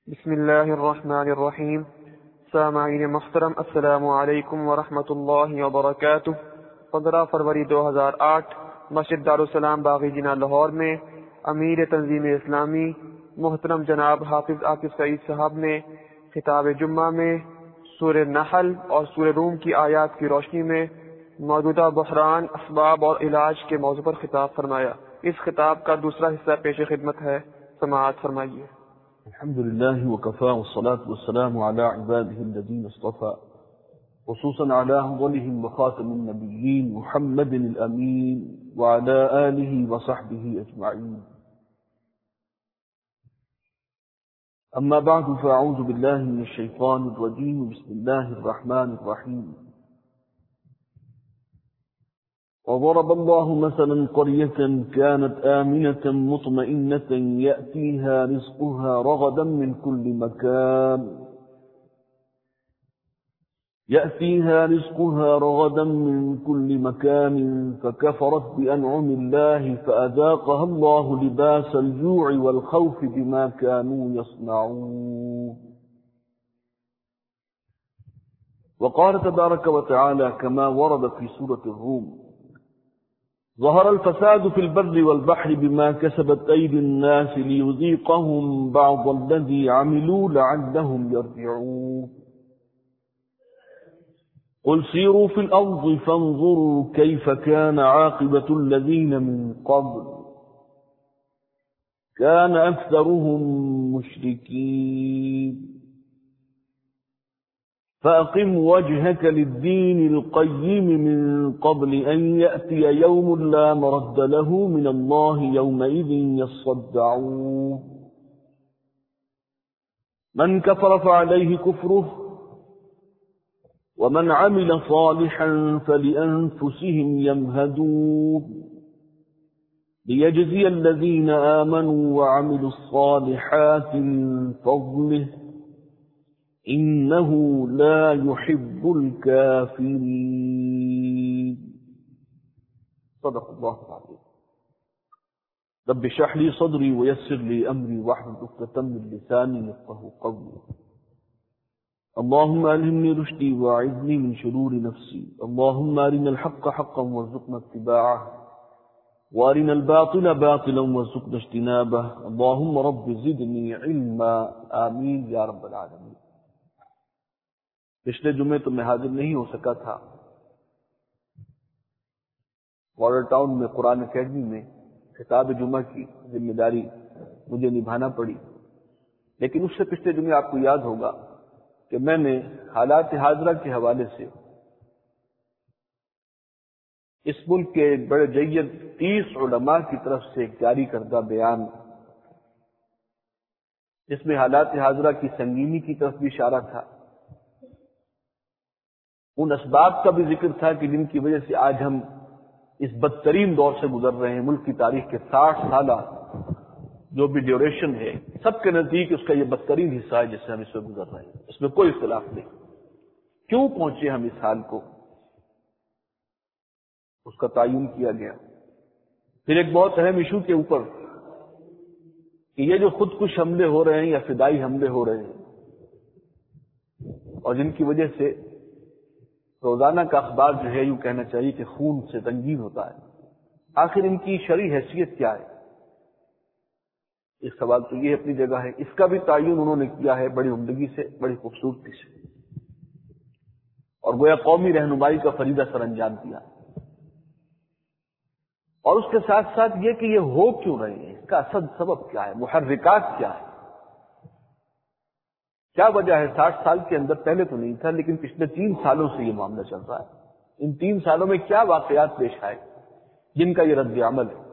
بسم اللہ الرحمن الرحیم۔ سامعین محترم، السلام علیکم ورحمۃ اللہ وبرکاتہ۔ 15 فروری 2008 مسجد دارالسلام باغی جناح لاہور میں امیر تنظیم اسلامی محترم جناب حافظ عاقب سعید صاحب نے خطاب جمعہ میں سورہ نحل اور سورہ روم کی آیات کی روشنی میں موجودہ بحران، اسباب اور علاج کے موضوع پر خطاب فرمایا۔ اس خطاب کا دوسرا حصہ پیش خدمت ہے، سماعت فرمائیے۔ الحمد لله وكفى والصلاة والسلام على عباده الذين اصطفى، خصوصا على أفضلهم وخاتم النبيين محمد الأمين وعلى آله وصحبه أجمعين. أما بعد فأعوذ بالله من الشيطان الرجيم. بسم الله الرحمن الرحيم. وضرب الله مثلا قرية كانت آمنة مطمئنة يأتيها رزقها رغدا من كل مكان فكفرت بأنعم الله فأذاقها الله لباس الجوع والخوف بما كانوا يصنعون. وقال تبارك وتعالى كما ورد في سورة الروم: ظهر الفساد في البر والبحر بما كسبت أيدي الناس ليذيقهم بعض الذي عملوا لعلهم يرجعون. قل سيروا في الأرض فانظروا كيف كان عاقبة الذين من قبل كان أكثرهم مشركين. فأقم وجهك للدين القيم من قبل أن يأتي يوم لا مرد له من الله يومئذ يصدعون. من كفر فعليه كفره ومن عمل صالحا فلأنفسهم يمهدون ليجزي الذين آمنوا وعملوا الصالحات من فضله إنه لا يحب الكافرين. صدق الله العظيم. رب اشرح لي صدري ويسر لي أمري واحلل عقدة من لساني يفقهوا قولي. اللهم ألهمني رشدي وأعذني من شرور نفسي. اللهم أرنا الحق حقا وارزقنا اتباعه وأرنا الباطل باطلا وارزقنا اجتنابه. اللهم رب زدني علما. آمين يا رب العالمين. پچھلے جمعے تو میں حاضر نہیں ہو سکا تھا۔ ماڈل ٹاؤن میں قرآن اکیڈمی میں خطاب جمعہ کی ذمہ داری مجھے نبھانا پڑی، لیکن اس سے پچھلے جمعے آپ کو یاد ہوگا کہ میں نے حالات حاضرہ کے حوالے سے اس ملک کے بڑے جید 30 علماء کی طرف سے ایک جاری کردہ بیان، جس میں حالات حاضرہ کی سنگینی کی طرف بھی اشارہ تھا، ان اسباب کا بھی ذکر تھا کہ جن کی وجہ سے آج ہم اس بدترین دور سے گزر رہے ہیں۔ ملک کی تاریخ کے 60 سالہ جو بھی ڈیوریشن ہے، سب کے نزدیک اس کا یہ بدترین حصہ ہے جس سے ہم اس میں گزر رہے ہیں، اس میں کوئی اختلاف نہیں۔ کیوں پہنچے ہم اس حال کو، اس کا تعین کیا گیا۔ پھر ایک بہت اہم ایشو کے اوپر کہ یہ جو خودکش حملے ہو رہے ہیں یا فدائی حملے ہو رہے ہیں اور جن کی وجہ سے روزانہ کا اخبار جو ہے یوں کہنا چاہیے کہ خون سے رنگین ہوتا ہے، آخر ان کی شرعی حیثیت کیا ہے؟ ایک سوال تو یہ اپنی جگہ ہے، اس کا بھی تعین انہوں نے کیا ہے بڑی عمدگی سے، بڑی خوبصورتی سے، اور گویا قومی رہنمائی کا فریضہ سر انجام دیا۔ اور اس کے ساتھ ساتھ یہ کہ یہ ہو کیوں رہے ہیں، اس کا اصل سبب کیا ہے، محرکات کیا ہے، کیا وجہ ہے؟ 60 سال کے اندر پہلے تو نہیں تھا، لیکن پچھلے 3 سالوں سے یہ معاملہ چل رہا ہے۔ ان 3 سالوں میں کیا واقعات پیش آئے جن کا یہ رد عمل ہے؟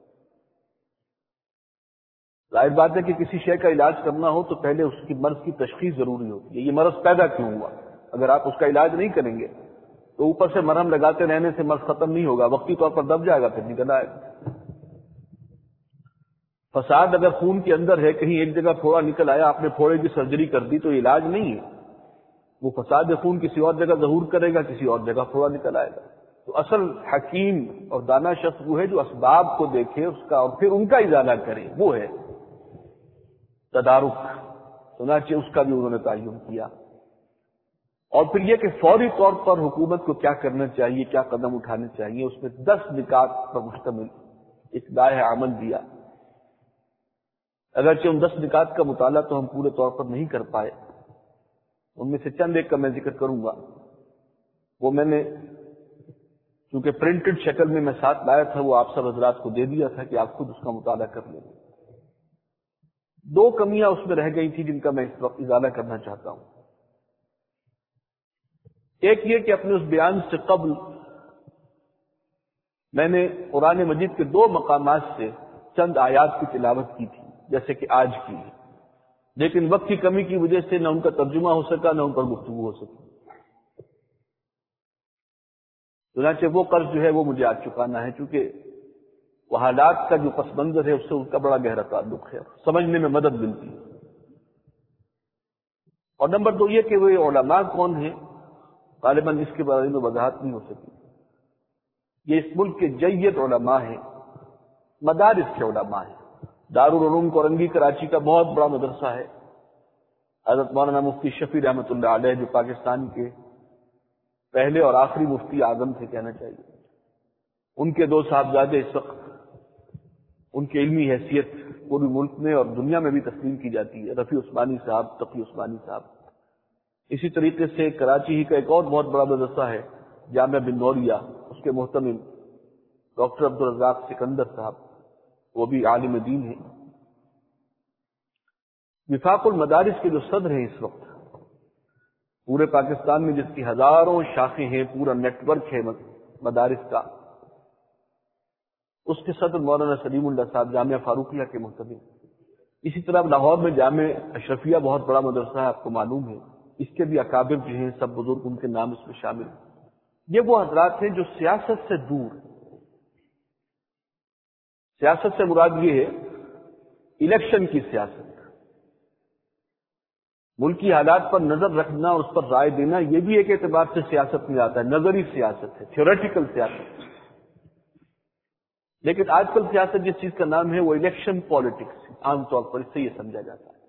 ظاہر بات ہے کہ کسی شے کا علاج کرنا ہو تو پہلے اس کی مرض کی تشخیص ضروری ہوتی ہے۔ یہ مرض پیدا کیوں ہوا؟ اگر آپ اس کا علاج نہیں کریں گے تو اوپر سے مرہم لگاتے رہنے سے مرض ختم نہیں ہوگا، وقتی طور پر دب جائے گا، پھر نکل آئے گا۔ فساد اگر خون کے اندر ہے، کہیں ایک جگہ پھوڑا نکل آیا، آپ نے پھوڑے کی سرجری کر دی، تو علاج نہیں ہے، وہ فساد خون کسی اور جگہ ظہور کرے گا، کسی اور جگہ پھوڑا نکل آئے گا۔ تو اصل حکیم اور دانا شخص وہ ہے جو اسباب کو دیکھے اس کا اور پھر ان کا ازالہ کرے، وہ ہے تدارک، چنانچہ اس کا بھی انہوں نے تعین کیا. اور پھر یہ کہ فوری طور پر حکومت کو کیا کرنا چاہیے، کیا قدم اٹھانے چاہیے، اس میں 10 نکات پر مشتمل اقدار عمل دیا. اگرچہ ان 10 نکات کا مطالعہ تو ہم پورے طور پر نہیں کر پائے، ان میں سے چند ایک کا میں ذکر کروں گا. وہ میں نے چونکہ پرنٹڈ شکل میں ساتھ لایا تھا، وہ آپ سب حضرات کو دے دیا تھا کہ آپ خود اس کا مطالعہ کر لیں. 2 کمیاں اس میں رہ گئی تھی جن کا میں اس وقت ازالہ کرنا چاہتا ہوں. ایک یہ کہ اپنے اس بیان سے قبل میں نے قرآن مجید کے 2 مقامات سے چند آیات کی تلاوت کی تھی جیسے کہ آج کی، لیکن وقت کی کمی کی وجہ سے نہ ان کا ترجمہ ہو سکا نہ ان پر گفتگو ہو سکی. چنانچہ وہ قرض جو ہے وہ مجھے آج چکانا ہے، چونکہ وہ حالات کا جو پس منظر ہے اس سے ان کا بڑا گہرا تعلق ہے، سمجھنے میں مدد ملتی ہے. اور نمبر 2 یہ کہ وہ علماء کون ہیں، غالباً اس کے بارے میں وضاحت نہیں ہو سکی. یہ اس ملک کے جید علماء ہیں، مدارس کے علماء ہیں. دارالعلوم کورنگی کراچی کا بہت بڑا مدرسہ ہے. حضرت مولانا مفتی شفیع رحمۃ اللہ علیہ جو پاکستان کے پہلے اور آخری مفتی اعظم تھے کہنا چاہیے، ان کے 2 صاحبزادے اس وقت ان کی علمی حیثیت پورے ملک میں اور دنیا میں بھی تسلیم کی جاتی ہے، رفیع عثمانی صاحب، تقی عثمانی صاحب. اسی طریقے سے کراچی ہی کا ایک اور بہت بڑا مدرسہ ہے جامعہ بن نوریہ، اس کے محتمل ڈاکٹر عبدالرزاق سکندر صاحب، وہ بھی عالم دین ہیں. وفاق المدارس کے جو صدر ہیں اس وقت پورے پاکستان میں، جس کی ہزاروں شاخیں ہیں، پورا نیٹ ورک ہے مدارس کا، اس کے صدر مولانا سلیم اللہ صاحب جامعہ فاروقیہ کے محتمل. اسی طرح لاہور میں جامعہ اشرفیہ بہت بڑا مدرسہ ہے، آپ کو معلوم ہے، اس کے بھی اکابر جو ہیں سب بزرگ ان کے نام اس میں شامل ہیں. یہ وہ حضرات ہیں جو سیاست سے دور. سیاست سے مراد یہ ہے الیکشن کی سیاست، ملکی حالات پر نظر رکھنا اور اس پر رائے دینا، یہ بھی ایک اعتبار سے سیاست میں آتا ہے، نظری سیاست ہے، تھیوریٹیکل سیاست. لیکن آج کل سیاست جس چیز کا نام ہے وہ الیکشن پالیٹکس عام طور پر اس سے یہ سمجھا جاتا ہے.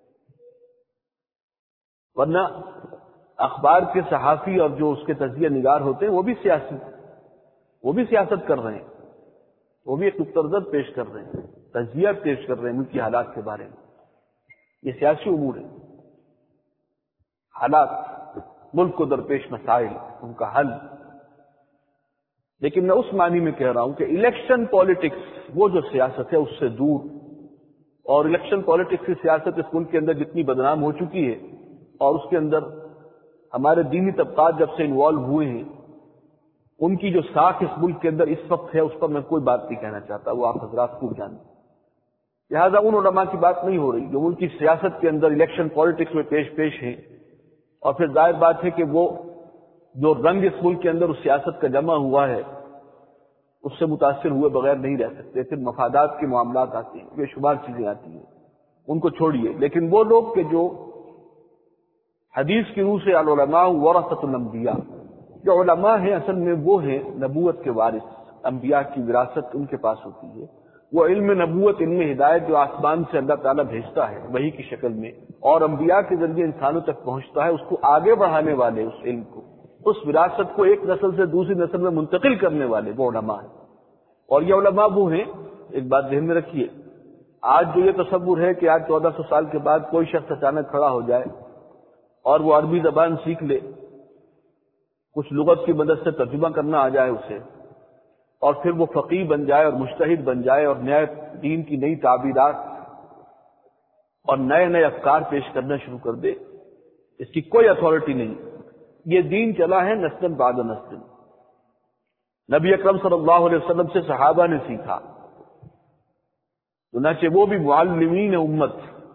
ورنہ اخبار کے صحافی اور جو اس کے تجزیہ نگار ہوتے ہیں وہ بھی سیاست کر رہے ہیں، وہ بھی ایک نقطہ نظر پیش کر رہے ہیں، تجزیہ پیش کر رہے ہیں ملک کی حالات کے بارے میں. یہ سیاسی امور ہے، حالات، ملک کو درپیش مسائل، ان کا حل. لیکن میں اس معنی میں کہہ رہا ہوں کہ الیکشن پالیٹکس وہ جو سیاست ہے اس سے دور. اور الیکشن پالیٹکس کی سیاست اس ملک کے اندر جتنی بدنام ہو چکی ہے، اور اس کے اندر ہمارے دینی طبقات جب سے انوالو ہوئے ہیں، ان کی جو ساکھ اس ملک کے اندر اس وقت ہے اس پر میں کوئی بات نہیں کہنا چاہتا، وہ آپ حضرات خوب جانتے. لہٰذا ان علماء کی بات نہیں ہو رہی جو ملک کی سیاست کے اندر الیکشن پالیٹکس میں پیش ہیں. اور پھر ظاہر بات ہے کہ وہ جو رنگ اس ملک کے اندر اس سیاست کا جمع ہوا ہے اس سے متاثر ہوئے بغیر نہیں رہ سکتے. پھر مفادات کے معاملات آتے ہیں، بے شمار چیزیں آتی ہیں، ان کو چھوڑیے. لیکن وہ لوگ کہ جو حدیث کی روح سے العلماء ورثۃ الانبیاء، جو علماء ہیں اصل میں وہ ہیں نبوت کے وارث، انبیاء کی وراثت ان کے پاس ہوتی ہے. وہ علم نبوت، علم ہدایت جو آسمان سے اللہ تعالیٰ بھیجتا ہے وحی کی شکل میں اور انبیاء کے ذریعے انسانوں تک پہنچتا ہے، اس کو آگے بڑھانے والے، اس علم کو، اس وراثت کو ایک نسل سے دوسری نسل میں منتقل کرنے والے وہ علماء ہیں. اور یہ علماء وہ ہیں، ایک بات ذہن میں رکھیے، آج جو یہ تصور ہے کہ آج 1400 سال کے بعد کوئی شخص اچانک کھڑا ہو جائے اور وہ عربی زبان سیکھ لے، کچھ لغت کی مدد سے ترجمہ کرنا آ جائے اسے، اور پھر وہ فقیہ بن جائے اور مجتہد بن جائے اور نئے دین کی نئی تعبیرات اور نئے افکار پیش کرنا شروع کر دے، اس کی کوئی اتھارٹی نہیں. یہ دین چلا ہے نسل بعد نسل. نبی اکرم صلی اللہ علیہ وسلم سے صحابہ نے سیکھا، چنانچہ وہ بھی معلمین امت،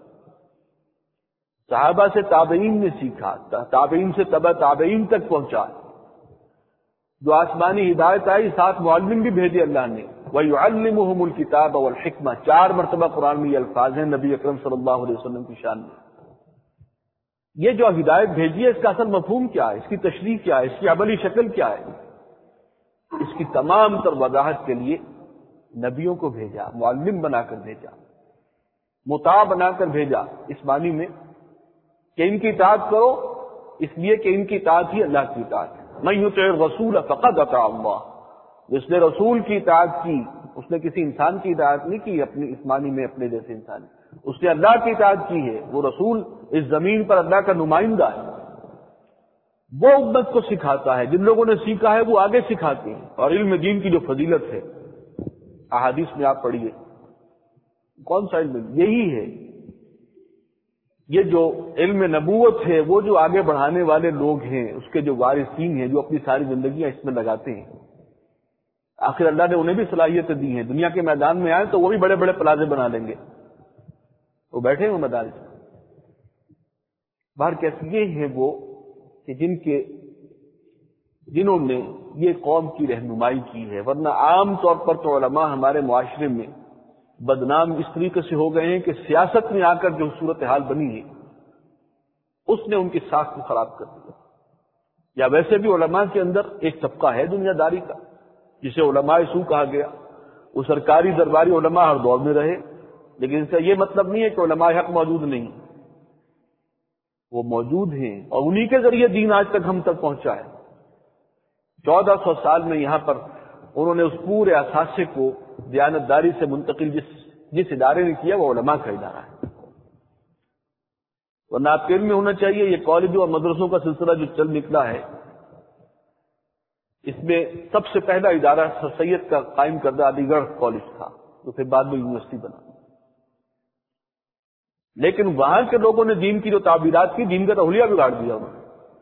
صحابہ سے تابعین نے سیکھا، تابعین سے تبع تابعین تک پہنچا. جو آسمانی ہدایت آئی، 7 معلم بھی بھیجے اللہ نے. وَيُعَلِّمُهُمُ الْكِتَابَ وَالْحِكْمَةَ، 4 مرتبہ قرآن میں یہ الفاظ ہیں نبی اکرم صلی اللہ علیہ وسلم کی شان میں. یہ جو ہدایت بھیجی ہے اس کا اصل مفہوم کیا ہے، اس کی تشریح کیا ہے، اس کی عملی شکل کیا ہے، اس کی تمام تر وضاحت کے لیے نبیوں کو بھیجا، معلم بنا کر بھیجا، مطاع بنا کر بھیجا. اس معنی میں کہ ان کی اطاعت کرو، اس لیے کہ ان کی اطاعت ہی اللہ کی اطاعت ہے۔ من یطع الرسول فقد اطاع اللہ، جس نے رسول کی اطاعت کی اس نے کسی انسان کی اطاعت نہیں کی، اپنی اسمانی میں اپنے جیسے انسان، اس نے اللہ کی اطاعت کی ہے۔ وہ رسول اس زمین پر اللہ کا نمائندہ ہے، وہ امت کو سکھاتا ہے، جن لوگوں نے سیکھا ہے وہ آگے سکھاتے ہیں۔ اور علم دین کی جو فضیلت ہے احادیث میں آپ پڑھیے، کون سا علم؟ یہی ہے، یہ جو علم نبوت ہے وہ جو آگے بڑھانے والے لوگ ہیں، اس کے جو وارثین ہیں، جو اپنی ساری زندگیاں اس میں لگاتے ہیں، آخر اللہ نے انہیں بھی صلاحیتیں دی ہیں۔ دنیا کے میدان میں آئے تو وہ بھی بڑے بڑے پلازے بنا لیں گے، وہ بیٹھے ہیں مدارس میں۔ باہر کیسے یہ ہیں وہ کہ جنہوں نے یہ قوم کی رہنمائی کی ہے، ورنہ عام طور پر تو علماء ہمارے معاشرے میں بدنام اس طریقے سے ہو گئے ہیں کہ سیاست میں آ کر جو صورتحال بنی ہے اس نے ان کی ساکھ کو خراب کر دیا۔ یا ویسے بھی علماء کے اندر ایک طبقہ ہے دنیا داری کا، جسے علماء سو کہا گیا۔ وہ سرکاری درباری علماء ہر دور میں رہے، لیکن اس کا یہ مطلب نہیں ہے کہ علماء حق موجود نہیں، وہ موجود ہیں، اور انہی کے ذریعے دین آج تک ہم تک پہنچا ہے۔ 1400 سال میں یہاں پر انہوں نے اس پورے اثاثے کو دیانتداری سے منتقل جس ادارے نے کیا وہ علماء کا ادارہ ہے۔ ورنہ آپ کے علم میں ہونا چاہیے یہ کالجوں اور مدرسوں کا سلسلہ جو چل نکلا ہے، اس میں سب سے پہلا ادارہ سر سید کا قائم کردہ علی گڑھ کالج تھا، جو پھر بعد میں یونیورسٹی بنا۔ لیکن وہاں کے لوگوں نے دین کی جو تعبیرات کی، دین کا تحلیہ بگاڑ دیا انہوں نے،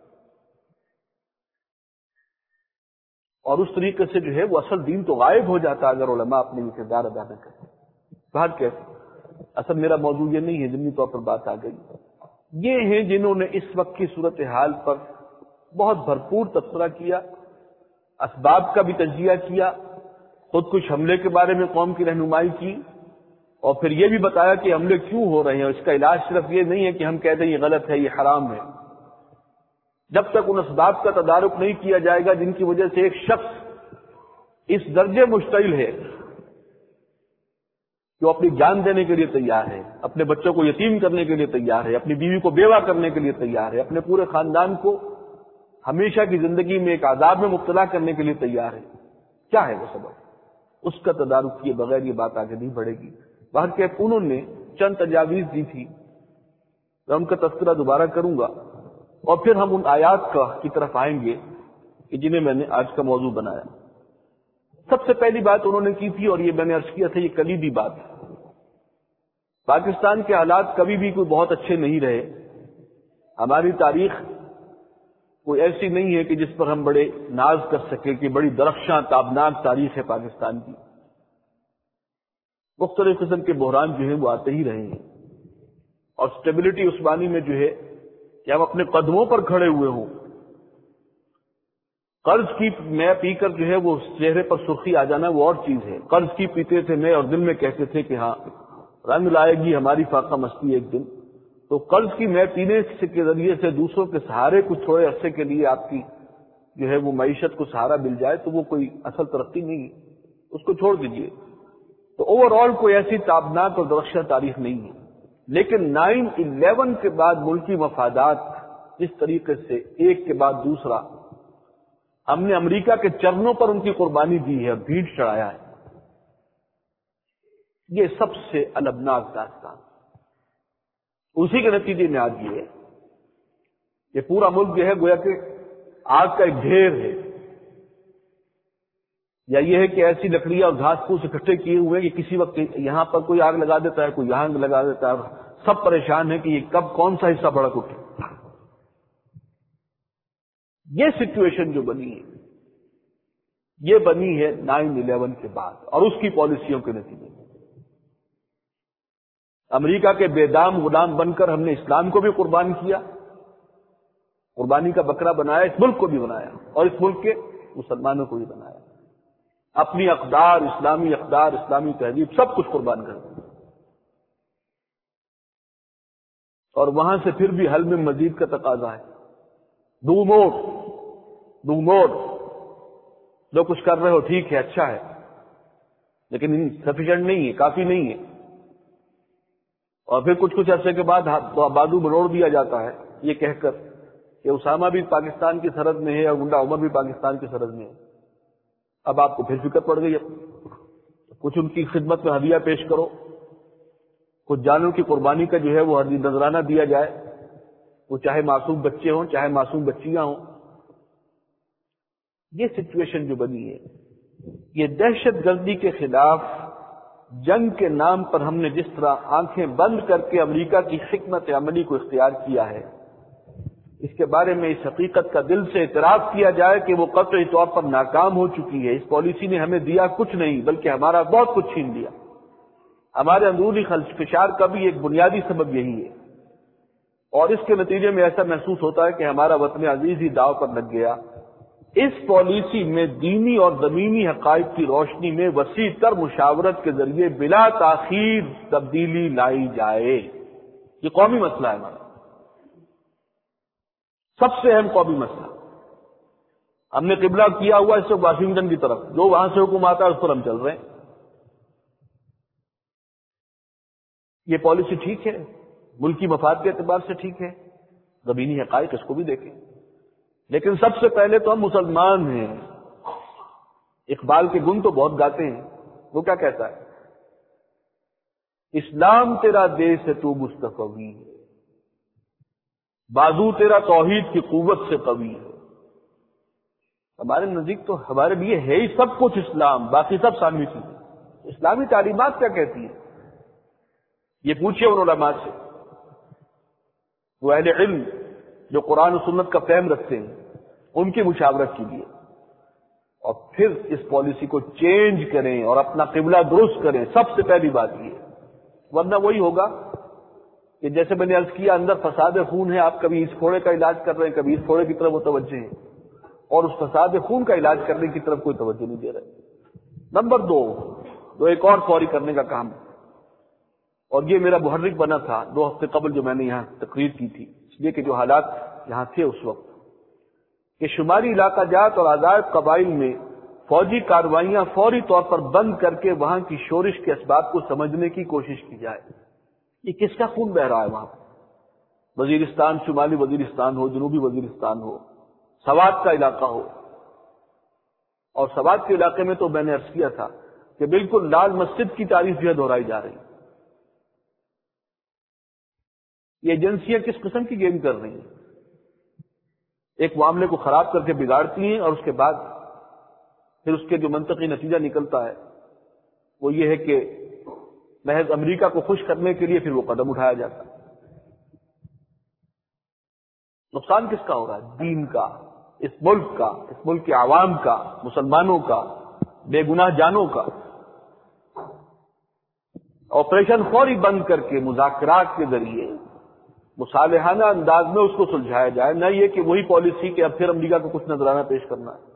اور اس طریقے سے جو ہے وہ اصل دین تو غائب ہو جاتا اگر علماء اپنے کردار ادا نہ کریں۔ بات کیسے؟ اصل میرا موضوع یہ نہیں ہے، ضمنی طور پر بات آ گئی۔ یہ ہیں جنہوں نے اس وقت کی صورتحال پر بہت بھرپور تبصرہ کیا، اسباب کا بھی تجزیہ کیا، خود کش حملے کے بارے میں قوم کی رہنمائی کی، اور پھر یہ بھی بتایا کہ حملے کیوں ہو رہے ہیں، اس کا علاج صرف یہ نہیں ہے کہ ہم کہتے ہیں یہ غلط ہے، یہ حرام ہے۔ جب تک ان اسباب کا تدارک نہیں کیا جائے گا جن کی وجہ سے ایک شخص اس درجے مشتعل ہے کہ وہ اپنی جان دینے کے لیے تیار ہے، اپنے بچوں کو یتیم کرنے کے لیے تیار ہے، اپنی بیوی کو بیوہ کرنے کے لیے تیار ہے، اپنے پورے خاندان کو ہمیشہ کی زندگی میں ایک عذاب میں مبتلا کرنے کے لیے تیار ہے، کیا ہے وہ سبب؟ اس کا تدارک کیے بغیر یہ بات آگے نہیں بڑھے گی۔ باہر کے انہوں نے چند تجاویز دی تھی، میں ان کا تذکرہ دوبارہ کروں گا، اور پھر ہم ان آیات کی طرف آئیں گے کہ جنہیں میں نے آج کا موضوع بنایا۔ سب سے پہلی بات انہوں نے کی تھی، اور یہ میں نے عرض کیا تھا، یہ کلیدی بات ہے۔ پاکستان کے حالات کبھی بھی کوئی بہت اچھے نہیں رہے، ہماری تاریخ کوئی ایسی نہیں ہے کہ جس پر ہم بڑے ناز کر سکیں کہ بڑی درخشاں تابناک تاریخ ہے پاکستان کی۔ مختلف قسم کے بحران جو ہیں وہ آتے ہی رہے ہیں، اور سٹیبلٹی عثمانی میں جو ہے کہ ہم اپنے قدموں پر کھڑے ہوئے ہوں، قرض کی میں پی کر جو ہے وہ چہرے پر سرخی آ جانا وہ اور چیز ہے۔ قرض کی پیتے تھے میں، اور دل میں کہتے تھے کہ ہاں رنگ لائے گی ہماری فاقہ مستی ایک دن۔ تو قرض کی میں پینے کے ذریعے سے دوسروں کے سہارے کچھ تھوڑے عرصے کے لیے آپ کی جو ہے وہ معیشت کو سہارا مل جائے تو وہ کوئی اصل ترقی نہیں ہے، اس کو چھوڑ دیجئے۔ تو اوور آل کوئی ایسی تابناک اور درخشاں تاریخ نہیں ہے، لیکن 9/11 کے بعد ملکی مفادات جس طریقے سے ایک کے بعد دوسرا ہم نے امریکہ کے چرنوں پر ان کی قربانی دی ہے، بھیٹ چڑھایا ہے، یہ سب سے المناک داستان اسی کے نتیجے میں آج یہ ہے، یہ پورا ملک جو ہے گویا کہ آگ کا ایک ڈھیر ہے، یا یہ ہے کہ ایسی لکڑیاں اور گھاس پھوس اکٹھے کیے ہوئے کہ کسی وقت یہاں پر کوئی آگ لگا دیتا ہے، کوئی یہاں لگا دیتا ہے، سب پریشان ہے کہ یہ کب کون سا حصہ بھڑک اٹھے۔ یہ سچویشن جو بنی ہے یہ بنی ہے 9/11 کے بعد اور اس کی پالیسیوں کے نتیجے میں۔ امریکہ کے بے دام غلام بن کر ہم نے اسلام کو بھی قربان کیا، قربانی کا بکرا بنایا، اس ملک کو بھی بنایا اور اس ملک کے مسلمانوں کو بھی بنایا، اپنی اقدار، اسلامی تہذیب سب کچھ قربان کر دیا، اور وہاں سے پھر بھی حل میں مزید کا تقاضا ہے۔ ڈو مور، جو کچھ کر رہے ہو ٹھیک ہے، اچھا ہے، لیکن سفیشینٹ نہیں ہے، کافی نہیں ہے، اور پھر کچھ عرصے کے بعد بازو مروڑ دیا جاتا ہے یہ کہہ کر کہ اسامہ بھی پاکستان کی سرحد میں ہے اور گنڈا عمر بھی پاکستان کی سرحد میں ہے. اب آپ کو پھر فکر پڑ گئی. کچھ ان کی خدمت میں ہدیہ پیش کرو, کچھ جانوں کی قربانی کا جو ہے وہ نذرانہ دیا جائے, وہ چاہے معصوم بچے ہوں چاہے معصوم بچیاں ہوں. یہ سچویشن جو بنی ہے, یہ دہشت گردی کے خلاف جنگ کے نام پر ہم نے جس طرح آنکھیں بند کر کے امریکہ کی حکمت عملی کو اختیار کیا ہے, اس کے بارے میں اس حقیقت کا دل سے اعتراف کیا جائے کہ وہ قطعی طور پر ناکام ہو چکی ہے. اس پالیسی نے ہمیں دیا کچھ نہیں بلکہ ہمارا بہت کچھ چھین لیا. ہمارے اندرونی خلفشار کا بھی ایک بنیادی سبب یہی ہے, اور اس کے نتیجے میں ایسا محسوس ہوتا ہے کہ ہمارا وطن عزیز ہی داؤ پر لگ گیا. اس پالیسی میں دینی اور زمینی حقائق کی روشنی میں وسیع تر مشاورت کے ذریعے بلا تاخیر تبدیلی لائی جائے. یہ قومی مسئلہ ہے ہمارا, سب سے اہم قومی مسئلہ. ہم نے قبلہ کیا ہوا اس سے واشنگٹن کی طرف, جو وہاں سے حکم آتا ہے اس پر ہم چل رہے ہیں. یہ پالیسی ٹھیک ہے, ملکی مفاد کے اعتبار سے ٹھیک ہے, زمینی حقائق اس کو بھی دیکھیں, لیکن سب سے پہلے تو ہم مسلمان ہیں. اقبال کے گن تو بہت گاتے ہیں, وہ کیا کہتا ہے؟ اسلام تیرا دیس ہے تو مصطفی ہے, بازو تیرا توحید کی قوت سے قوی ہے. ہمارے نزدیک تو ہمارے لیے ہے ہی سب کچھ اسلام, باقی سب ثانوی چیزیں. اسلامی تعلیمات کیا کہتی ہیں یہ پوچھئے ان علماء سے, وہ اہل علم جو قرآن و سنت کا فہم رکھتے ہیں, ان کی مشاورت کیجیے اور پھر اس پالیسی کو چینج کریں اور اپنا قبلہ درست کریں. سب سے پہلی بات یہ, ورنہ وہی ہوگا کہ جیسے میں نے عرض کیا اندر فساد خون ہے, آپ کبھی اس پھوڑے کا علاج کر رہے ہیں, کبھی اس پھوڑے کی طرف متوجہ ہیں, اور اس فساد خون کا علاج کرنے کی طرف کوئی توجہ نہیں دے رہے. نمبر دو ایک اور فوری کرنے کا کام, اور یہ میرا محرک بنا تھا 2 ہفتے قبل جو میں نے یہاں تقریر کی تھی, اس لیے کہ جو حالات یہاں تھے اس وقت, کہ شمالی علاقہ جات اور آزاد قبائل میں فوجی کارروائیاں فوری طور پر بند کر کے وہاں کی شورش کے اسباب کو سمجھنے کی کوشش کی جائے. یہ کس کا خون بہ رہا ہے وہاں؟ وزیرستان, شمالی وزیرستان ہو, جنوبی وزیرستان ہو, سوات کا علاقہ ہو. اور سوات کے علاقے میں تو میں نے عرض کیا تھا کہ بالکل لال مسجد کی تعریف جو ہے دہرائی جا رہی. یہ ایجنسیاں کس قسم کی گیم کر رہی ہیں؟ ایک معاملے کو خراب کر کے بگاڑتی ہیں, اور اس کے بعد پھر اس کے جو منطقی نتیجہ نکلتا ہے وہ یہ ہے کہ محض امریکہ کو خوش کرنے کے لیے پھر وہ قدم اٹھایا جاتا ہے. نقصان کس کا ہو رہا ہے؟ دین کا, اس ملک کا, اس ملک کے عوام کا, مسلمانوں کا, بے گناہ جانوں کا. آپریشن فوری بند کر کے مذاکرات کے ذریعے مصالحانہ انداز میں اس کو سلجھایا جائے, نہ یہ کہ وہی پالیسی کہ اب پھر امریکہ کو کچھ نذرانہ پیش کرنا ہے.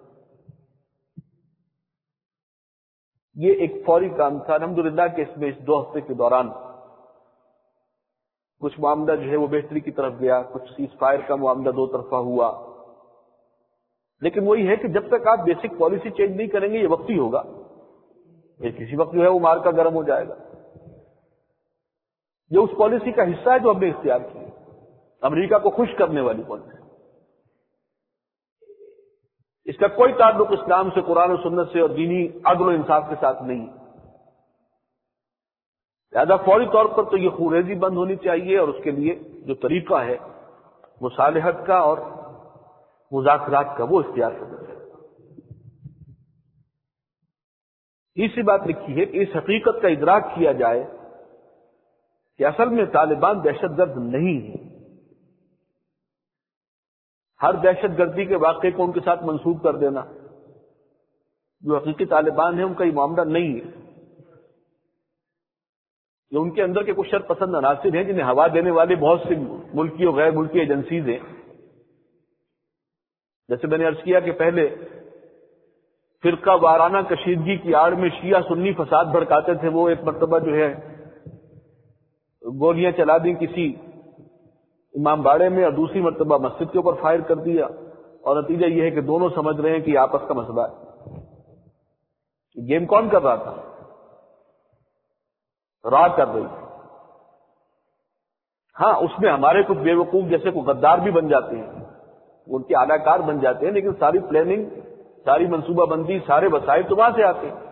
یہ ایک فوری کام تھا. الحمدللہ کہ اس میں اس 2 ہفتے کے دوران کچھ معاملہ جو ہے وہ بہتری کی طرف گیا, کچھ سیز فائر کا معاملہ 2 طرفہ ہوا, لیکن وہی ہے کہ جب تک آپ بیسک پالیسی چینج نہیں کریں گے یہ وقتی ہوگا, یہ کسی وقت جو ہے وہ مار کا گرم ہو جائے گا. یہ اس پالیسی کا حصہ ہے جو ہم نے اختیار کی, امریکہ کو خوش کرنے والی پالیسی. اس کا کوئی تعلق اسلام سے, قرآن و سنت سے اور دینی عدل و انصاف کے ساتھ نہیں. لہذا فوری طور پر تو یہ خوریزی بند ہونی چاہیے, اور اس کے لیے جو طریقہ ہے مصالحت کا اور مذاکرات کا وہ اختیار کرنا چاہیے. تیسری بات لکھی ہے کہ اس حقیقت کا ادراک کیا جائے کہ اصل میں طالبان دہشت گرد نہیں ہے. ہر دہشت گردی کے واقعے کو ان کے ساتھ منسوب کر دینا, جو حقیقی طالبان ہیں ان کا یہ معاملہ نہیں ہے. جو ان کے اندر کے کچھ شر پسند عناصر ہیں جنہیں ہوا دینے والے بہت سی ملکی اور غیر ملکی ایجنسیز ہیں. جیسے میں نے عرض کیا کہ پہلے فرقہ وارانہ کشیدگی کی آڑ میں شیعہ سنی فساد بھڑکاتے تھے, وہ ایک مرتبہ جو ہے گولیاں چلا دی کسی امام باڑے میں, اور دوسری مرتبہ مسجد کے اوپر فائر کر دیا, اور نتیجہ یہ ہے کہ دونوں سمجھ رہے ہیں کہ یہ آپس کا مسئلہ ہے. گیم کون کر رہا تھا؟ رات کر رہی تھی. ہاں اس میں ہمارے کچھ بے وقوف جیسے کوئی غدار بھی بن جاتے ہیں، ان کے اعلی کار بن جاتے ہیں، لیکن ساری پلاننگ، ساری منصوبہ بندی، سارے وسائل تو وہاں سے آتے ہیں۔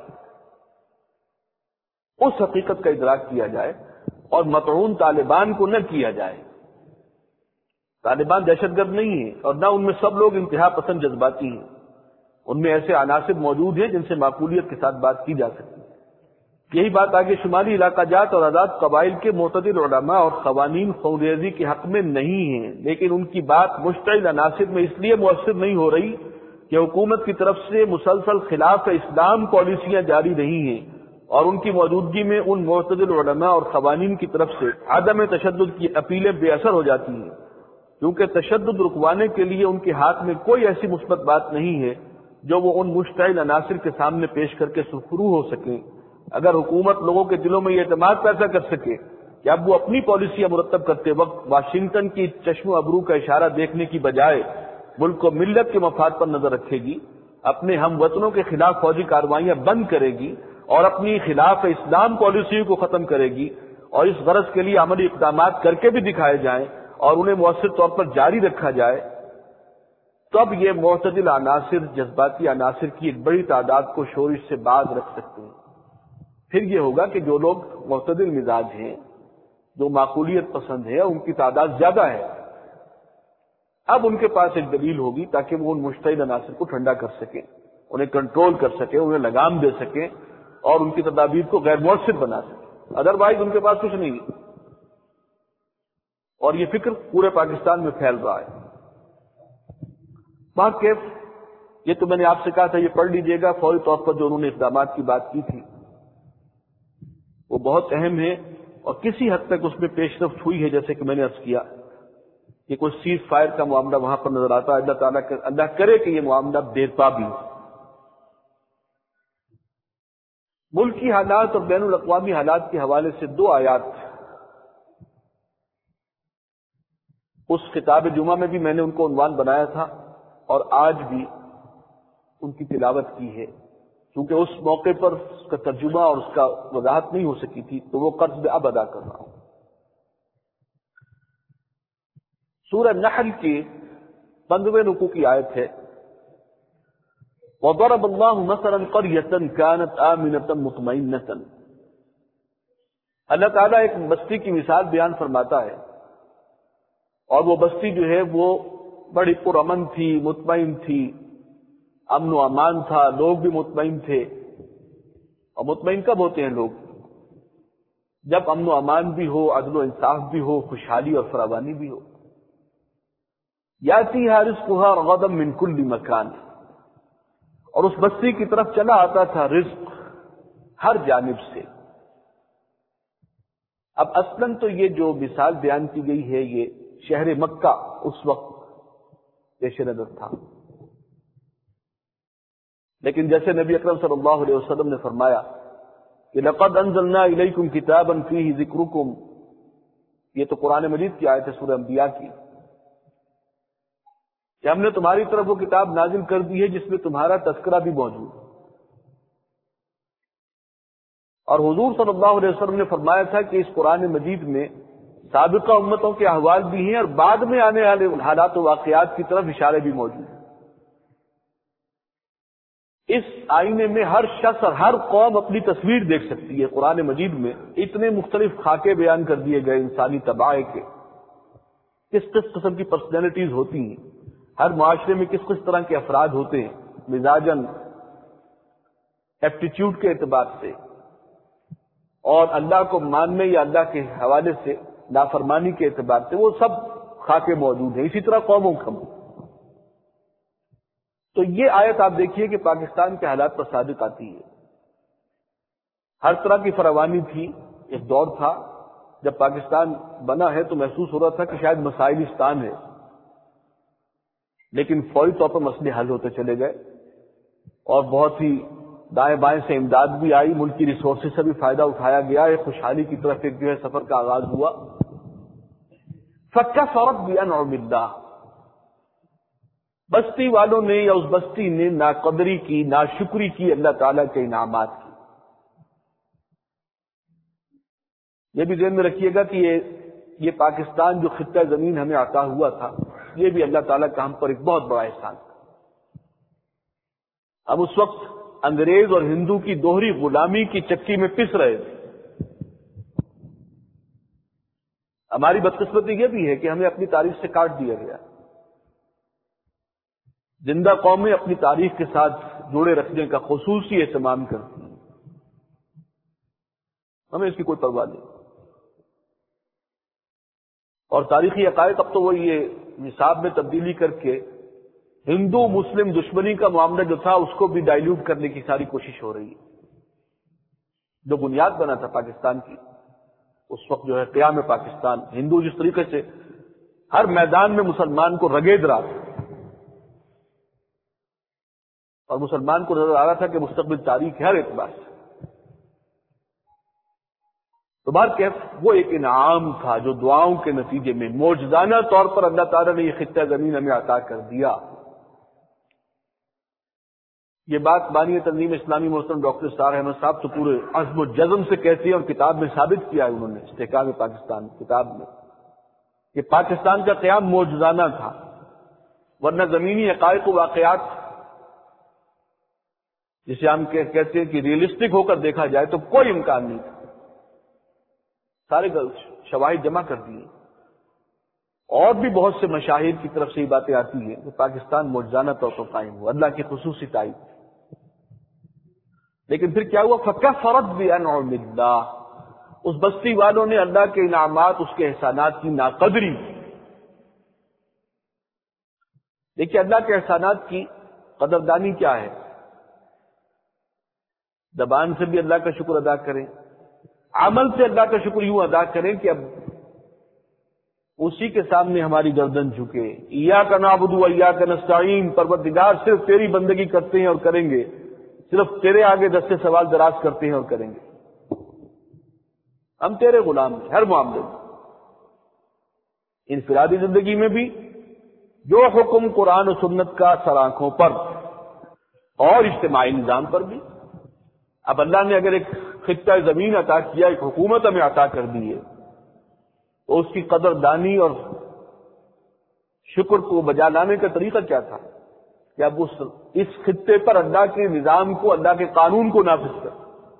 اس حقیقت کا ادراک کیا جائے اور مطعون طالبان کو نہ کیا جائے۔ طالبان دہشت گرد نہیں ہیں اور نہ ان میں سب لوگ انتہا پسند جذباتی ہیں، ان میں ایسے عناصر موجود ہیں جن سے معقولیت کے ساتھ بات کی جا سکتی ہے۔ یہی بات آگے شمالی علاقہ جات اور آزاد قبائل کے معتدل علماء اور قوانین خونریزی کے حق میں نہیں ہیں، لیکن ان کی بات مشتعل عناصر میں اس لیے مؤثر نہیں ہو رہی کہ حکومت کی طرف سے مسلسل خلاف اسلام پالیسیاں جاری رہی ہیں اور ان کی موجودگی میں ان معتدل علماء اور قوانین کی طرف سے عدم تشدد کی اپیلیں بے اثر ہو جاتی ہیں، کیونکہ تشدد رکوانے کے لیے ان کے ہاتھ میں کوئی ایسی مثبت بات نہیں ہے جو وہ ان مشتعل عناصر کے سامنے پیش کر کے سرخرو ہو سکیں۔ اگر حکومت لوگوں کے دلوں میں یہ اعتماد پیدا کر سکے کہ اب وہ اپنی پالیسیاں مرتب کرتے وقت واشنگٹن کی چشم و ابرو کا اشارہ دیکھنے کی بجائے ملک و ملت کے مفاد پر نظر رکھے گی، اپنے ہم وطنوں کے خلاف فوجی کارروائیاں بند کرے گی اور اپنی خلاف اسلام پالیسیوں کو ختم کرے گی، اور اس غرض کے لیے عملی اقدامات کر کے بھی دکھائے جائیں اور انہیں مؤثر طور پر جاری رکھا جائے، تب یہ معتدل عناصر، جذباتی عناصر کی ایک بڑی تعداد کو شورش سے باز رکھ سکتے ہیں۔ پھر یہ ہوگا کہ جو لوگ معتدل مزاج ہیں، جو معقولیت پسند ہے، ان کی تعداد زیادہ ہے، اب ان کے پاس ایک دلیل ہوگی تاکہ وہ ان مشتعل عناصر کو ٹھنڈا کر سکیں، انہیں کنٹرول کر سکیں، انہیں لگام دے سکیں اور ان کی تدابیر کو غیر مؤثر بنا سکیں۔ ادروائز ان کے پاس کچھ نہیں ہے، اور یہ فکر پورے پاکستان میں پھیل رہا ہے۔ باقی یہ تو میں نے آپ سے کہا تھا، یہ پڑھ لیجئے گا فوری طور پر جو انہوں نے اقدامات کی بات کی تھی وہ بہت اہم ہے اور کسی حد تک اس میں پیش رفت ہوئی ہے، جیسے کہ میں نے عرض کیا کہ کوئی سیز فائر کا معاملہ وہاں پر نظر آتا ہے۔ اللہ تعالیٰ اللہ کرے کہ یہ معاملہ دیرپا بھی ہو۔ ملکی حالات اور بین الاقوامی حالات کے حوالے سے دو آیات اس خطاب جمعہ میں بھی میں نے ان کو عنوان بنایا تھا اور آج بھی ان کی تلاوت کی ہے، کیونکہ اس موقع پر اس کا ترجمہ اور اس کا وضاحت نہیں ہو سکی تھی، تو وہ قرض میں اب ادا کر رہا ہوں۔ سورہ نحل کی 15ویں رکوع کی آیت ہے، وَضَرَبَ اللَّهُ مَثَلًا قَرْيَةً كَانَتْ آمِنَةً مُطْمَئِنَّةً۔ اللہ تعالیٰ ایک بستی کی مثال بیان فرماتا ہے، اور وہ بستی جو ہے وہ بڑی پرامن تھی، مطمئن تھی، امن و امان تھا، لوگ بھی مطمئن تھے۔ اور مطمئن کب ہوتے ہیں لوگ؟ جب امن و امان بھی ہو، عدل و انصاف بھی ہو، خوشحالی اور فراوانی بھی ہو۔ یاتیھا رزقھا رغدا من کل مکان، اور اس بستی کی طرف چلا آتا تھا رزق ہر جانب سے۔ اب اصلاً تو یہ جو مثال بیان کی گئی ہے یہ شہر مکہ اس وقت پیش نظر تھا، لیکن جیسے نبی اکرم صلی اللہ علیہ وسلم نے فرمایا کہ لقد انزلنا الیکم کتابا فیہ ذکرکم، یہ تو قرآن مجید کی آیت ہے سورہ انبیاء کی، کہ ہم نے تمہاری طرف وہ کتاب نازل کر دی ہے جس میں تمہارا تذکرہ بھی موجود ہے۔ اور حضور صلی اللہ علیہ وسلم نے فرمایا تھا کہ اس قرآن مجید میں سابقہ امتوں کے احوال بھی ہیں اور بعد میں آنے والے حالات و واقعات کی طرف اشارے بھی موجود ہیں۔ اس آئینے میں ہر شخص اور ہر قوم اپنی تصویر دیکھ سکتی ہے۔ قرآن مجید میں اتنے مختلف خاکے بیان کر دیے گئے انسانی طباع کے، کس کس قسم کی پرسنالٹیز ہوتی ہیں، ہر معاشرے میں کس کس طرح کے افراد ہوتے ہیں، مزاجن، ایپٹیچیوڈ کے اعتبار سے، اور اللہ کو ماننے یا اللہ کے حوالے سے نافرمانی کے اعتبار سے، وہ سب خاکے موجود ہیں۔ اسی طرح قوموں کا۔ تو یہ آیت آپ دیکھیے کہ پاکستان کے حالات پر صادق آتی ہے۔ ہر طرح کی فراوانی تھی، ایک دور تھا جب پاکستان بنا ہے تو محسوس ہو رہا تھا کہ شاید مسائلستان ہے، لیکن فوری طور پر مسئلے حل ہوتے چلے گئے اور بہت ہی دائیں بائیں سے امداد بھی آئی، ملکی ریسورسز سے بھی فائدہ اٹھایا گیا، ایک خوشحالی کی طرف ایک جو ہے سفر کا آغاز ہوا۔ فَكَفَرَتْ بِأَنْعُمِ اللَّهِ، بستی والوں نے یا اس بستی نے ناقدری کی، ناشکری کی اللہ تعالیٰ کے انعامات کی۔ یہ بھی ذہن میں رکھیے گا کہ یہ پاکستان جو خطہ زمین ہمیں عطا ہوا تھا، یہ بھی اللہ تعالیٰ کا ہم پر ایک بہت بڑا احسان تھا۔ ہم اس وقت انگریز اور ہندو کی دوہری غلامی کی چکی میں پس رہے تھے۔ ہماری بدقسمتی یہ بھی ہے کہ ہمیں اپنی تاریخ سے کاٹ دیا گیا۔ زندہ قومیں اپنی تاریخ کے ساتھ جوڑے رکھنے کا خصوصی اہتمام کرتی ہیں، ہمیں اس کی کوئی پرواہ نہیں۔ اور تاریخی عقائد اب تو وہ یہ نصاب میں تبدیلی کر کے ہندو مسلم دشمنی کا معاملہ جو تھا اس کو بھی ڈائلیوٹ کرنے کی ساری کوشش ہو رہی ہے۔ جو بنیاد بنا تھا پاکستان کی اس وقت جو ہے قیام پاکستان، ہندو جس طریقے سے ہر میدان میں مسلمان کو رگید رہا تھا اور مسلمان کو نظر آ رہا تھا کہ مستقبل تاریخ ہے ہر اعتبار سے، تو بہرکیف وہ ایک انعام تھا جو دعاؤں کے نتیجے میں معجزانہ طور پر اللہ تعالیٰ نے یہ خطہ زمین ہمیں عطا کر دیا۔ یہ بات بانی تنظیم اسلامی محترم ڈاکٹر سار احمد صاحب تو پورے عزم و جزم سے کہتی ہیں اور کتاب میں ثابت کیا ہے انہوں نے، استحکام پاکستان کتاب میں، کہ پاکستان کا قیام معجزانہ تھا، ورنہ زمینی حقائق و واقعات جسے ہم کہتے ہیں کہ ریئلسٹک ہو کر دیکھا جائے تو کوئی امکان نہیں تھا۔ سارے شواہد جمع کر دیے، اور بھی بہت سے مشاہد کی طرف سے یہ باتیں آتی ہیں کہ پاکستان معجزانہ طور پر قائم ہوا، اللہ کی خصوصی تائید۔ لیکن پھر کیا ہوا؟ فَكَفَرَتْ بِأَنْعُمِ اللَّهِ، اس بستی والوں نے اللہ کے انعامات، اس کے احسانات کی ناقدری۔ دیکھیے اللہ کے احسانات کی قدردانی کیا ہے؟ زبان سے بھی اللہ کا شکر ادا کریں، عمل سے اللہ کا شکر یوں ادا کریں کہ اب اسی کے سامنے ہماری گردن جھکے۔ ایاک نعبد و ایاک نستعین، پروردگار صرف تیری بندگی کرتے ہیں اور کریں گے، صرف تیرے آگے دستے سوال دراز کرتے ہیں اور کریں گے، ہم تیرے غلام ہیں ہر معاملے میں، انفرادی زندگی میں بھی جو حکم قرآن و سنت کا سر آنکھوں پر، اور اجتماعی نظام پر بھی۔ اب اللہ نے اگر ایک خطہ زمین عطا کیا، ایک حکومت ہمیں عطا کر دی ہے، تو اس کی قدر دانی اور شکر کو بجا لانے کا طریقہ کیا تھا کہ اب اس خطے پر اللہ کے نظام کو، اللہ کے قانون کو نافذ کر۔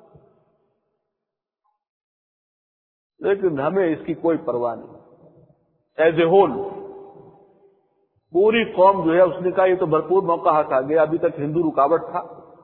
لیکن ہمیں اس کی کوئی پرواہ نہیں۔ ایز اے ہول پوری قوم جو ہے اس نے کہا یہ تو بھرپور موقع ہاتھ آ گیا، ابھی تک ہندو رکاوٹ تھا،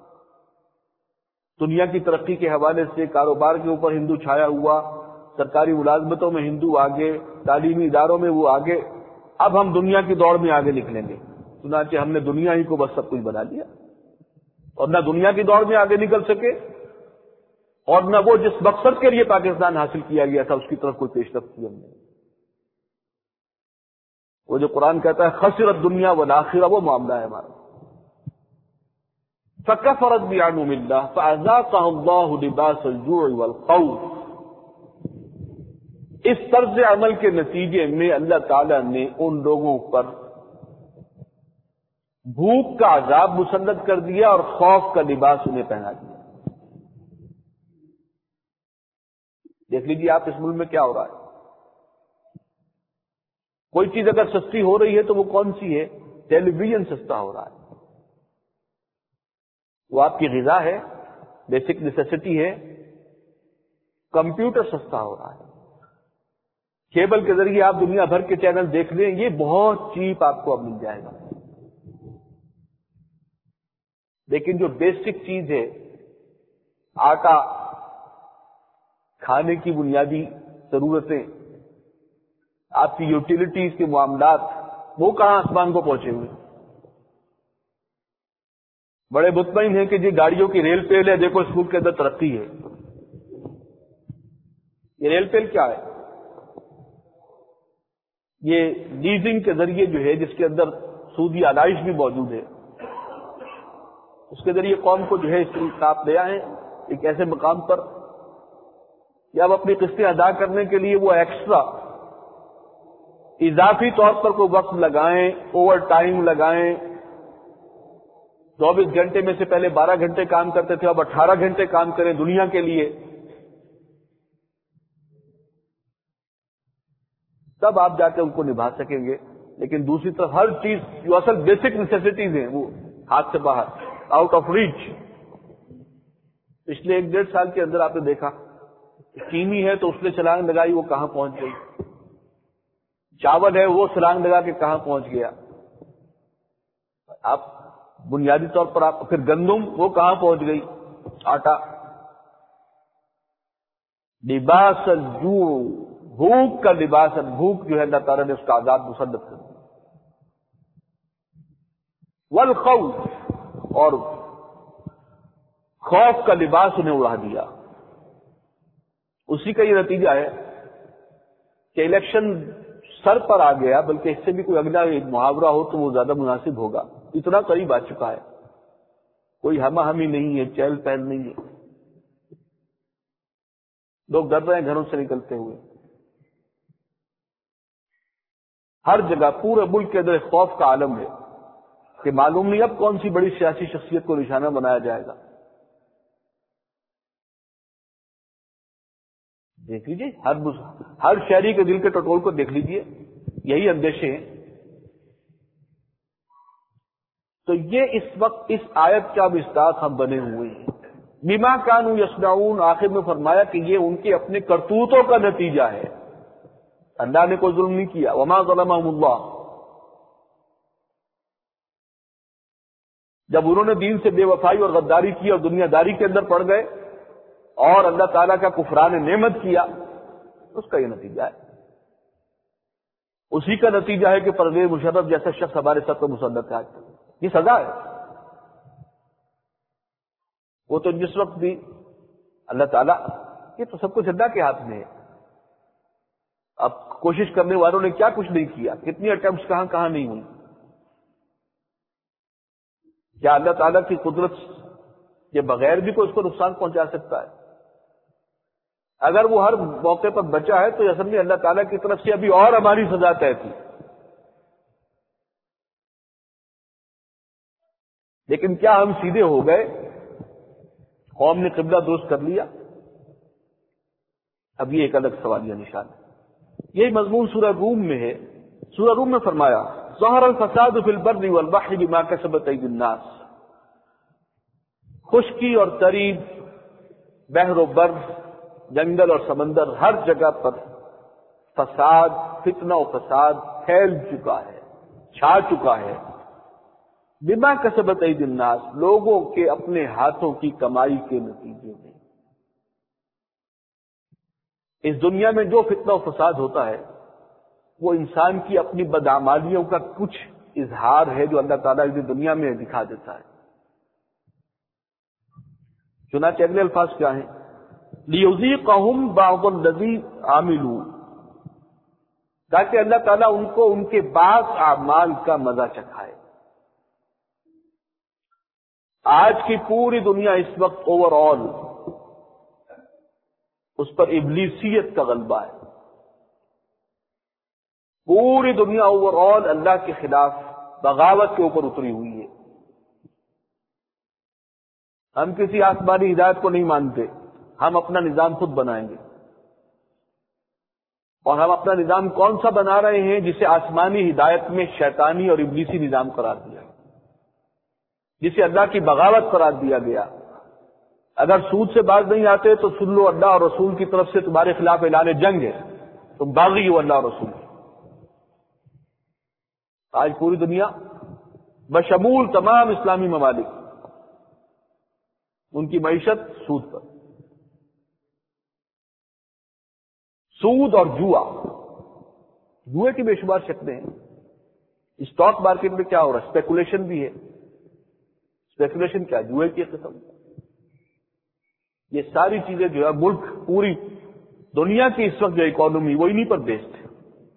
دنیا کی ترقی کے حوالے سے کاروبار کے اوپر ہندو چھایا ہوا، سرکاری ملازمتوں میں ہندو آگے، تعلیمی اداروں میں وہ آگے، اب ہم دنیا کی دوڑ میں آگے نکلیں گے۔ چنانچہ ہم نے دنیا ہی کو بس سب کچھ بنا لیا، اور نہ دنیا کی دوڑ میں آگے نکل سکے، اور نہ وہ جس مقصد کے لیے پاکستان حاصل کیا گیا تھا اس کی طرف کوئی پیش رفت کی ہم نے۔ وہ جو قرآن کہتا ہے خسرت دنیا والآخرہ، وہ معاملہ ہے ہمارا۔ فَكَفَرَتْ بِأَنْعُمِ اللَّهِ فَأَذَاقَهَا اللَّهُ لِبَاسَ الْجُوعِ وَالْخَوْفِ۔ اس طرز عمل کے نتیجے میں اللہ تعالیٰ نے ان لوگوں پر بھوک کا عذاب مسلط کر دیا اور خوف کا لباس انہیں پہنا دیا۔ دیکھ لیجیے آپ اس ملک میں کیا ہو رہا ہے۔ کوئی چیز اگر سستی ہو رہی ہے تو وہ کون سی ہے؟ ٹیلی ویژن سستا ہو رہا ہے، وہ آپ کی غذا ہے، بیسک نیسیسٹی ہے۔ کمپیوٹر سستا ہو رہا ہے، کیبل کے ذریعے آپ دنیا بھر کے چینل دیکھ لیں، یہ بہت چیپ آپ کو اب مل جائے گا۔ لیکن جو بیسک چیز ہے، آٹا، کھانے کی بنیادی ضرورتیں، آپ کی یوٹیلیٹیز کے معاملات، وہ کہاں آسمان کو پہنچے ہوئے؟ بڑے مطمئن ہیں کہ جی گاڑیوں کی ریل پیل ہے، دیکھو اس ملک کے اندر ترقی ہے۔ یہ ریل پیل کیا ہے؟ یہ لیزنگ کے ذریعے جو ہے، جس کے اندر سودی آلائش بھی موجود ہے، اس کے ذریعے قوم کو جو ہے اس طریقے آپ لے آئیں ایک ایسے مقام پر کہ اب اپنی قسطیں ادا کرنے کے لیے وہ ایکسٹرا اضافی طور پر کوئی وقت لگائیں، اوور ٹائم لگائیں۔ 24 گھنٹے میں سے پہلے 12 گھنٹے کام کرتے تھے، اب 18 گھنٹے کام کریں دنیا کے لیے۔ تب آپ جا کے ان کو نبھا سکیں گے. لیکن دوسری طرف ہر چیز جو اصل بیسک نیسیسٹیز ہیں وہ ہاتھ سے باہر، آؤٹ آف ریچ. پچھلے 1-1.5 سال کے اندر آپ نے دیکھا چینی ہے تو اس نے چھلانگ لگائی، وہ کہاں پہنچ گئی. چاول ہے وہ چھلانگ لگا کے کہاں پہنچ گیا. آپ بنیادی طور پر آپ پھر گندم وہ کہاں پہنچ گئی، آٹا. لباس الجوع، بھوک کا لباس، بھوک جو ہے اللہ تعالیٰ نے اس کا عذاب مسلط کر دیا. والخوف، اور خوف کا لباس انہیں اڑا دیا. اسی کا یہ نتیجہ ہے کہ الیکشن سر پر آ گیا، بلکہ اس سے بھی کوئی اگلا محاورہ ہو تو وہ زیادہ مناسب ہوگا. اتنا قریب آ چکا ہے، کوئی ہما ہمی نہیں ہے، چہل پہل نہیں ہے. لوگ ڈر رہے ہیں گھروں سے نکلتے ہوئے. ہر جگہ پورے ملک کے اندر خوف کا عالم ہے کہ معلوم نہیں اب کون سی بڑی سیاسی شخصیت کو نشانہ بنایا جائے گا. دیکھ لیجیے ہر شہری کے دل کے ٹٹول کو دیکھ لیجیے، یہی اندیشے ہیں. تو یہ اس وقت اس آیت کا مصداق ہم بنے ہوئے ہیں. بما کانوا یصنعون، آخر میں فرمایا کہ یہ ان کے اپنے کرتوتوں کا نتیجہ ہے. اللہ نے کوئی ظلم نہیں کیا. وما ظلمهم اللہ، جب انہوں نے دین سے بے وفائی اور غداری کی اور دنیا داری کے اندر پڑ گئے اور اللہ تعالیٰ کا کفران نعمت کیا، اس کا یہ نتیجہ ہے. اسی کا نتیجہ ہے کہ پرویز مشرف جیسا شخص ہمارے سب کو مسلط ہے. آج یہ سزا ہے. وہ تو جس وقت بھی اللہ تعالیٰ، یہ تو سب کچھ اللہ کے ہاتھ میں ہے. اب کوشش کرنے والوں نے کیا کچھ نہیں کیا، کتنی اٹیمپٹس کہاں کہاں نہیں ہوئی. کیا اللہ تعالیٰ کی قدرت کے بغیر بھی کوئی اس کو نقصان پہنچا سکتا ہے؟ اگر وہ ہر موقع پر بچا ہے تو اصل میں اللہ تعالیٰ کی طرف سے ابھی اور ہماری سزا طے تھی. لیکن کیا ہم سیدھے ہو گئے؟ قوم نے قبلہ درست کر لیا؟ اب یہ ایک الگ سوالیہ نشان ہے. یہی مضمون سورہ روم میں ہے. سورہ روم میں فرمایا ظہر الفساد فی البر والبحر بما کسبت ایدی الناس. خشکی اور تری، بحر و بر، جنگل اور سمندر، ہر جگہ پر فساد، فتنہ و فساد پھیل چکا ہے، چھا چکا ہے. بما کسبت ایدی الناس، لوگوں کے اپنے ہاتھوں کی کمائی کے نتیجے میں. اس دنیا میں جو فتنہ و فساد ہوتا ہے وہ انسان کی اپنی بدعمالیوں کا کچھ اظہار ہے جو اللہ تعالیٰ اس دنیا میں دکھا دیتا ہے. چنانچہ اگلے الفاظ کیا ہیں؟ لِيُذِيقَهُمْ بَعْضَ الَّذِي عَمِلُوا، تاکہ اللہ تعالیٰ ان کو ان کے بعض اعمال کا مزہ چکھائے. آج کی پوری دنیا اس وقت اوور آل اس پر ابلیسیت کا غلبہ ہے. پوری دنیا اوور آل اللہ کے خلاف بغاوت کے اوپر اتری ہوئی ہے. ہم کسی آسمانی ہدایت کو نہیں مانتے، ہم اپنا نظام خود بنائیں گے. اور ہم اپنا نظام کون سا بنا رہے ہیں؟ جسے آسمانی ہدایت میں شیطانی اور ابلیسی نظام قرار دیا، جسے اللہ کی بغاوت قرار دیا گیا. اگر سود سے باز نہیں آتے تو سن لو اللہ اور رسول کی طرف سے تمہارے خلاف اعلان جنگ ہے، تم باغی ہو اللہ اور رسول. آج پوری دنیا بشمول تمام اسلامی ممالک، ان کی معیشت سود پر. سود اور جوا، جوئے کی بے شمار شکلیں ہیں. اسٹاک مارکیٹ میں کیا ہو رہا ہے؟ اسپیکولیشن بھی ہے. اسپیکولیشن کیا؟ جوئے کی قسم. یہ ساری چیزیں جو ہے ملک، پوری دنیا کی اس وقت جو اکانومی وہ انہی پر بیسڈ ہے.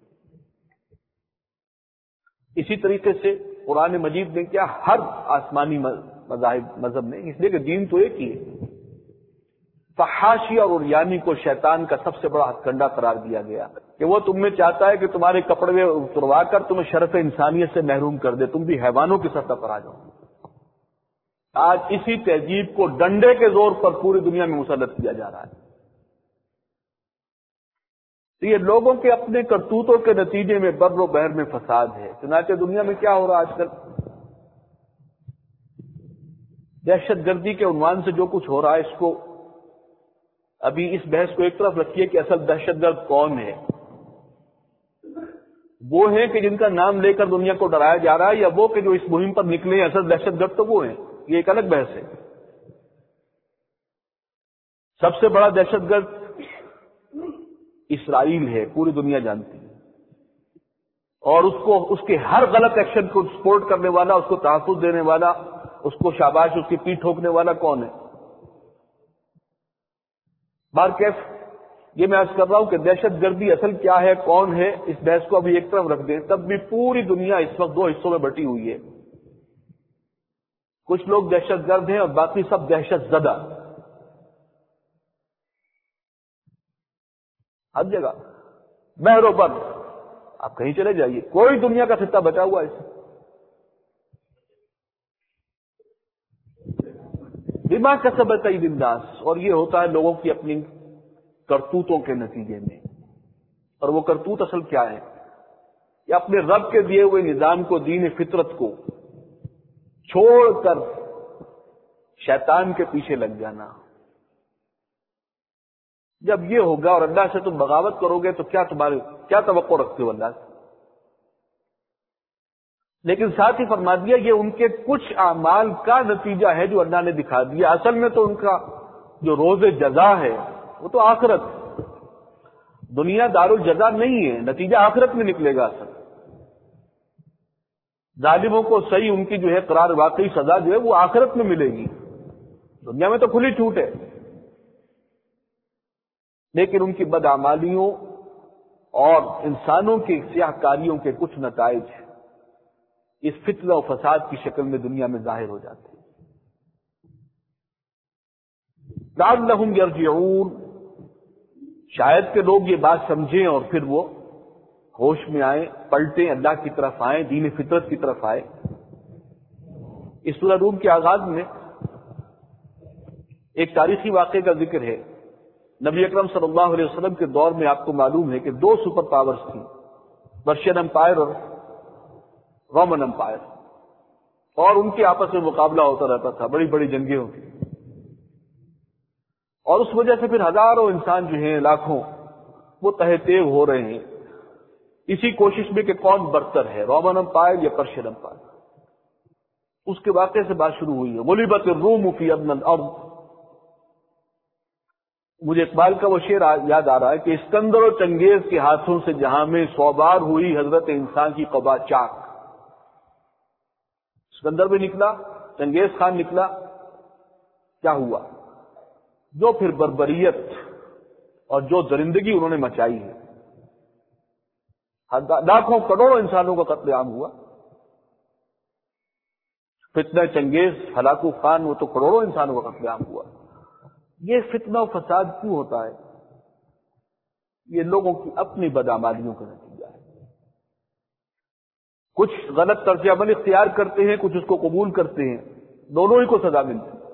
اسی طریقے سے قرآن مجید نے کیا ہر آسمانی مذہب نے، اس لیے کہ دین تو ایک ہی ہے، فحاشی اور عریانی کو شیطان کا سب سے بڑا ہتھ کنڈا قرار دیا گیا کہ وہ تم میں چاہتا ہے کہ تمہارے کپڑے اتروا کر تمہیں شرف انسانیت سے محروم کر دے، تم بھی حیوانوں کی سطح پر آ جاؤ. آج اسی تہذیب کو ڈنڈے کے زور پر پوری دنیا میں مسلط کیا جا رہا ہے. تو یہ لوگوں کے اپنے کرتوتوں کے نتیجے میں بر و بحر میں فساد ہے۔ چنانچہ دنیا میں کیا ہو رہا آج کل، دہشت گردی کے عنوان سے جو کچھ ہو رہا ہے، اس کو ابھی اس بحث کو ایک طرف رکھیے کہ اصل دہشت گرد کون ہے۔ وہ ہیں کہ جن کا نام لے کر دنیا کو ڈرایا جا رہا ہے، یا وہ کہ جو اس مہم پر نکلے ہیں اصل دہشت گرد تو وہ ہیں، یہ ایک الگ بحث ہے۔ سب سے بڑا دہشت گرد اسرائیل ہے، پوری دنیا جانتی ہے، اور اس کے ہر غلط ایکشن کو سپورٹ کرنے والا، اس کو تحفظ دینے والا، اس کو شاباش، اس کی پیٹھ ٹھوکنے والا کون ہے؟ بارکیف یہ میں عرض کر رہا ہوں کہ دہشت گردی اصل کیا ہے، کون ہے، اس بحث کو ابھی ایک طرف رکھ دیں، تب بھی پوری دنیا اس وقت دو حصوں میں بٹی ہوئی ہے۔ کچھ لوگ دہشت گرد ہیں اور باقی سب دہشت زدہ۔ ہر جگہ بحر و بر، آپ کہیں چلے جائیے، کوئی دنیا کا خطہ بچا ہوا ہے۔ بما کسبت ایدی الناس، اور یہ ہوتا ہے لوگوں کی اپنی کرتوتوں کے نتیجے میں۔ اور وہ کرتوت اصل کیا ہے؟ کہ اپنے رب کے دیے ہوئے نظام کو، دین فطرت کو چھوڑ کر شیطان کے پیچھے لگ جانا۔ جب یہ ہوگا اور اللہ سے تم بغاوت کرو گے تو کیا توقع رکھتے ہو اللہ سے؟ لیکن ساتھ ہی فرما دیا یہ ان کے کچھ اعمال کا نتیجہ ہے جو اللہ نے دکھا دیا۔ اصل میں تو ان کا جو روز جزا ہے وہ تو آخرت، دنیا دار الجزا نہیں ہے، نتیجہ آخرت میں نکلے گا۔ اصل ظالموں کو صحیح ان کی جو ہے قرار واقعی سزا جو ہے وہ آخرت میں ملے گی، دنیا میں تو کھلی چھوٹ ہے۔ لیکن ان کی بدعمالیوں اور انسانوں کی سیاہ کاریوں کے کچھ نتائج اس فتنہ و فساد کی شکل میں دنیا میں ظاہر ہو جاتے ہیں۔ لعلہم یرجعون، شاید کہ لوگ یہ بات سمجھیں اور پھر وہ ہوش میں آئیں، پلٹیں، اللہ کی طرف آئیں، دین فطرت کی طرف آئیں۔ اس سورہ روم کے آغاز میں ایک تاریخی واقعے کا ذکر ہے۔ نبی اکرم صلی اللہ علیہ وسلم کے دور میں آپ کو معلوم ہے کہ دو سپر پاورز تھیں، پرشین امپائر اور رومن امپائر، اور ان کے آپس میں مقابلہ ہوتا رہتا تھا، بڑی بڑی جنگیں ہوتی، اور اس وجہ سے پھر ہزاروں انسان جو ہیں، لاکھوں، وہ تہہ تیغ ہو رہے ہیں اسی کوشش میں کہ کون برتر ہے، رومن امپائر یا پرشین امپائر۔ اس کے واقعے سے بات شروع ہوئی ہے۔ غلبت الروم فی ادنی الارض، مجھے اقبال کا وہ شعر یاد آ رہا ہے کہ اسکندر و چنگیز کے ہاتھوں سے جہاں میں سوبار ہوئی حضرت انسان کی قبا چاک۔ اسکندر بھی نکلا، چنگیز خان نکلا، کیا ہوا؟ جو پھر بربریت اور جو درندگی انہوں نے مچائی ہے، لاکھوں کروڑوں انسانوں کا قتل عام ہوا۔ فتنہ چنگیز، ہلاکو خان، وہ تو کروڑوں انسانوں کا قتل عام ہوا۔ یہ فتنہ و فساد کیوں ہوتا ہے؟ یہ لوگوں کی اپنی بدعمالیوں کا نتیجہ ہے۔ کچھ غلط طرز عمل اختیار کرتے ہیں، کچھ اس کو قبول کرتے ہیں، دونوں ہی کو سزا ملتی ہے۔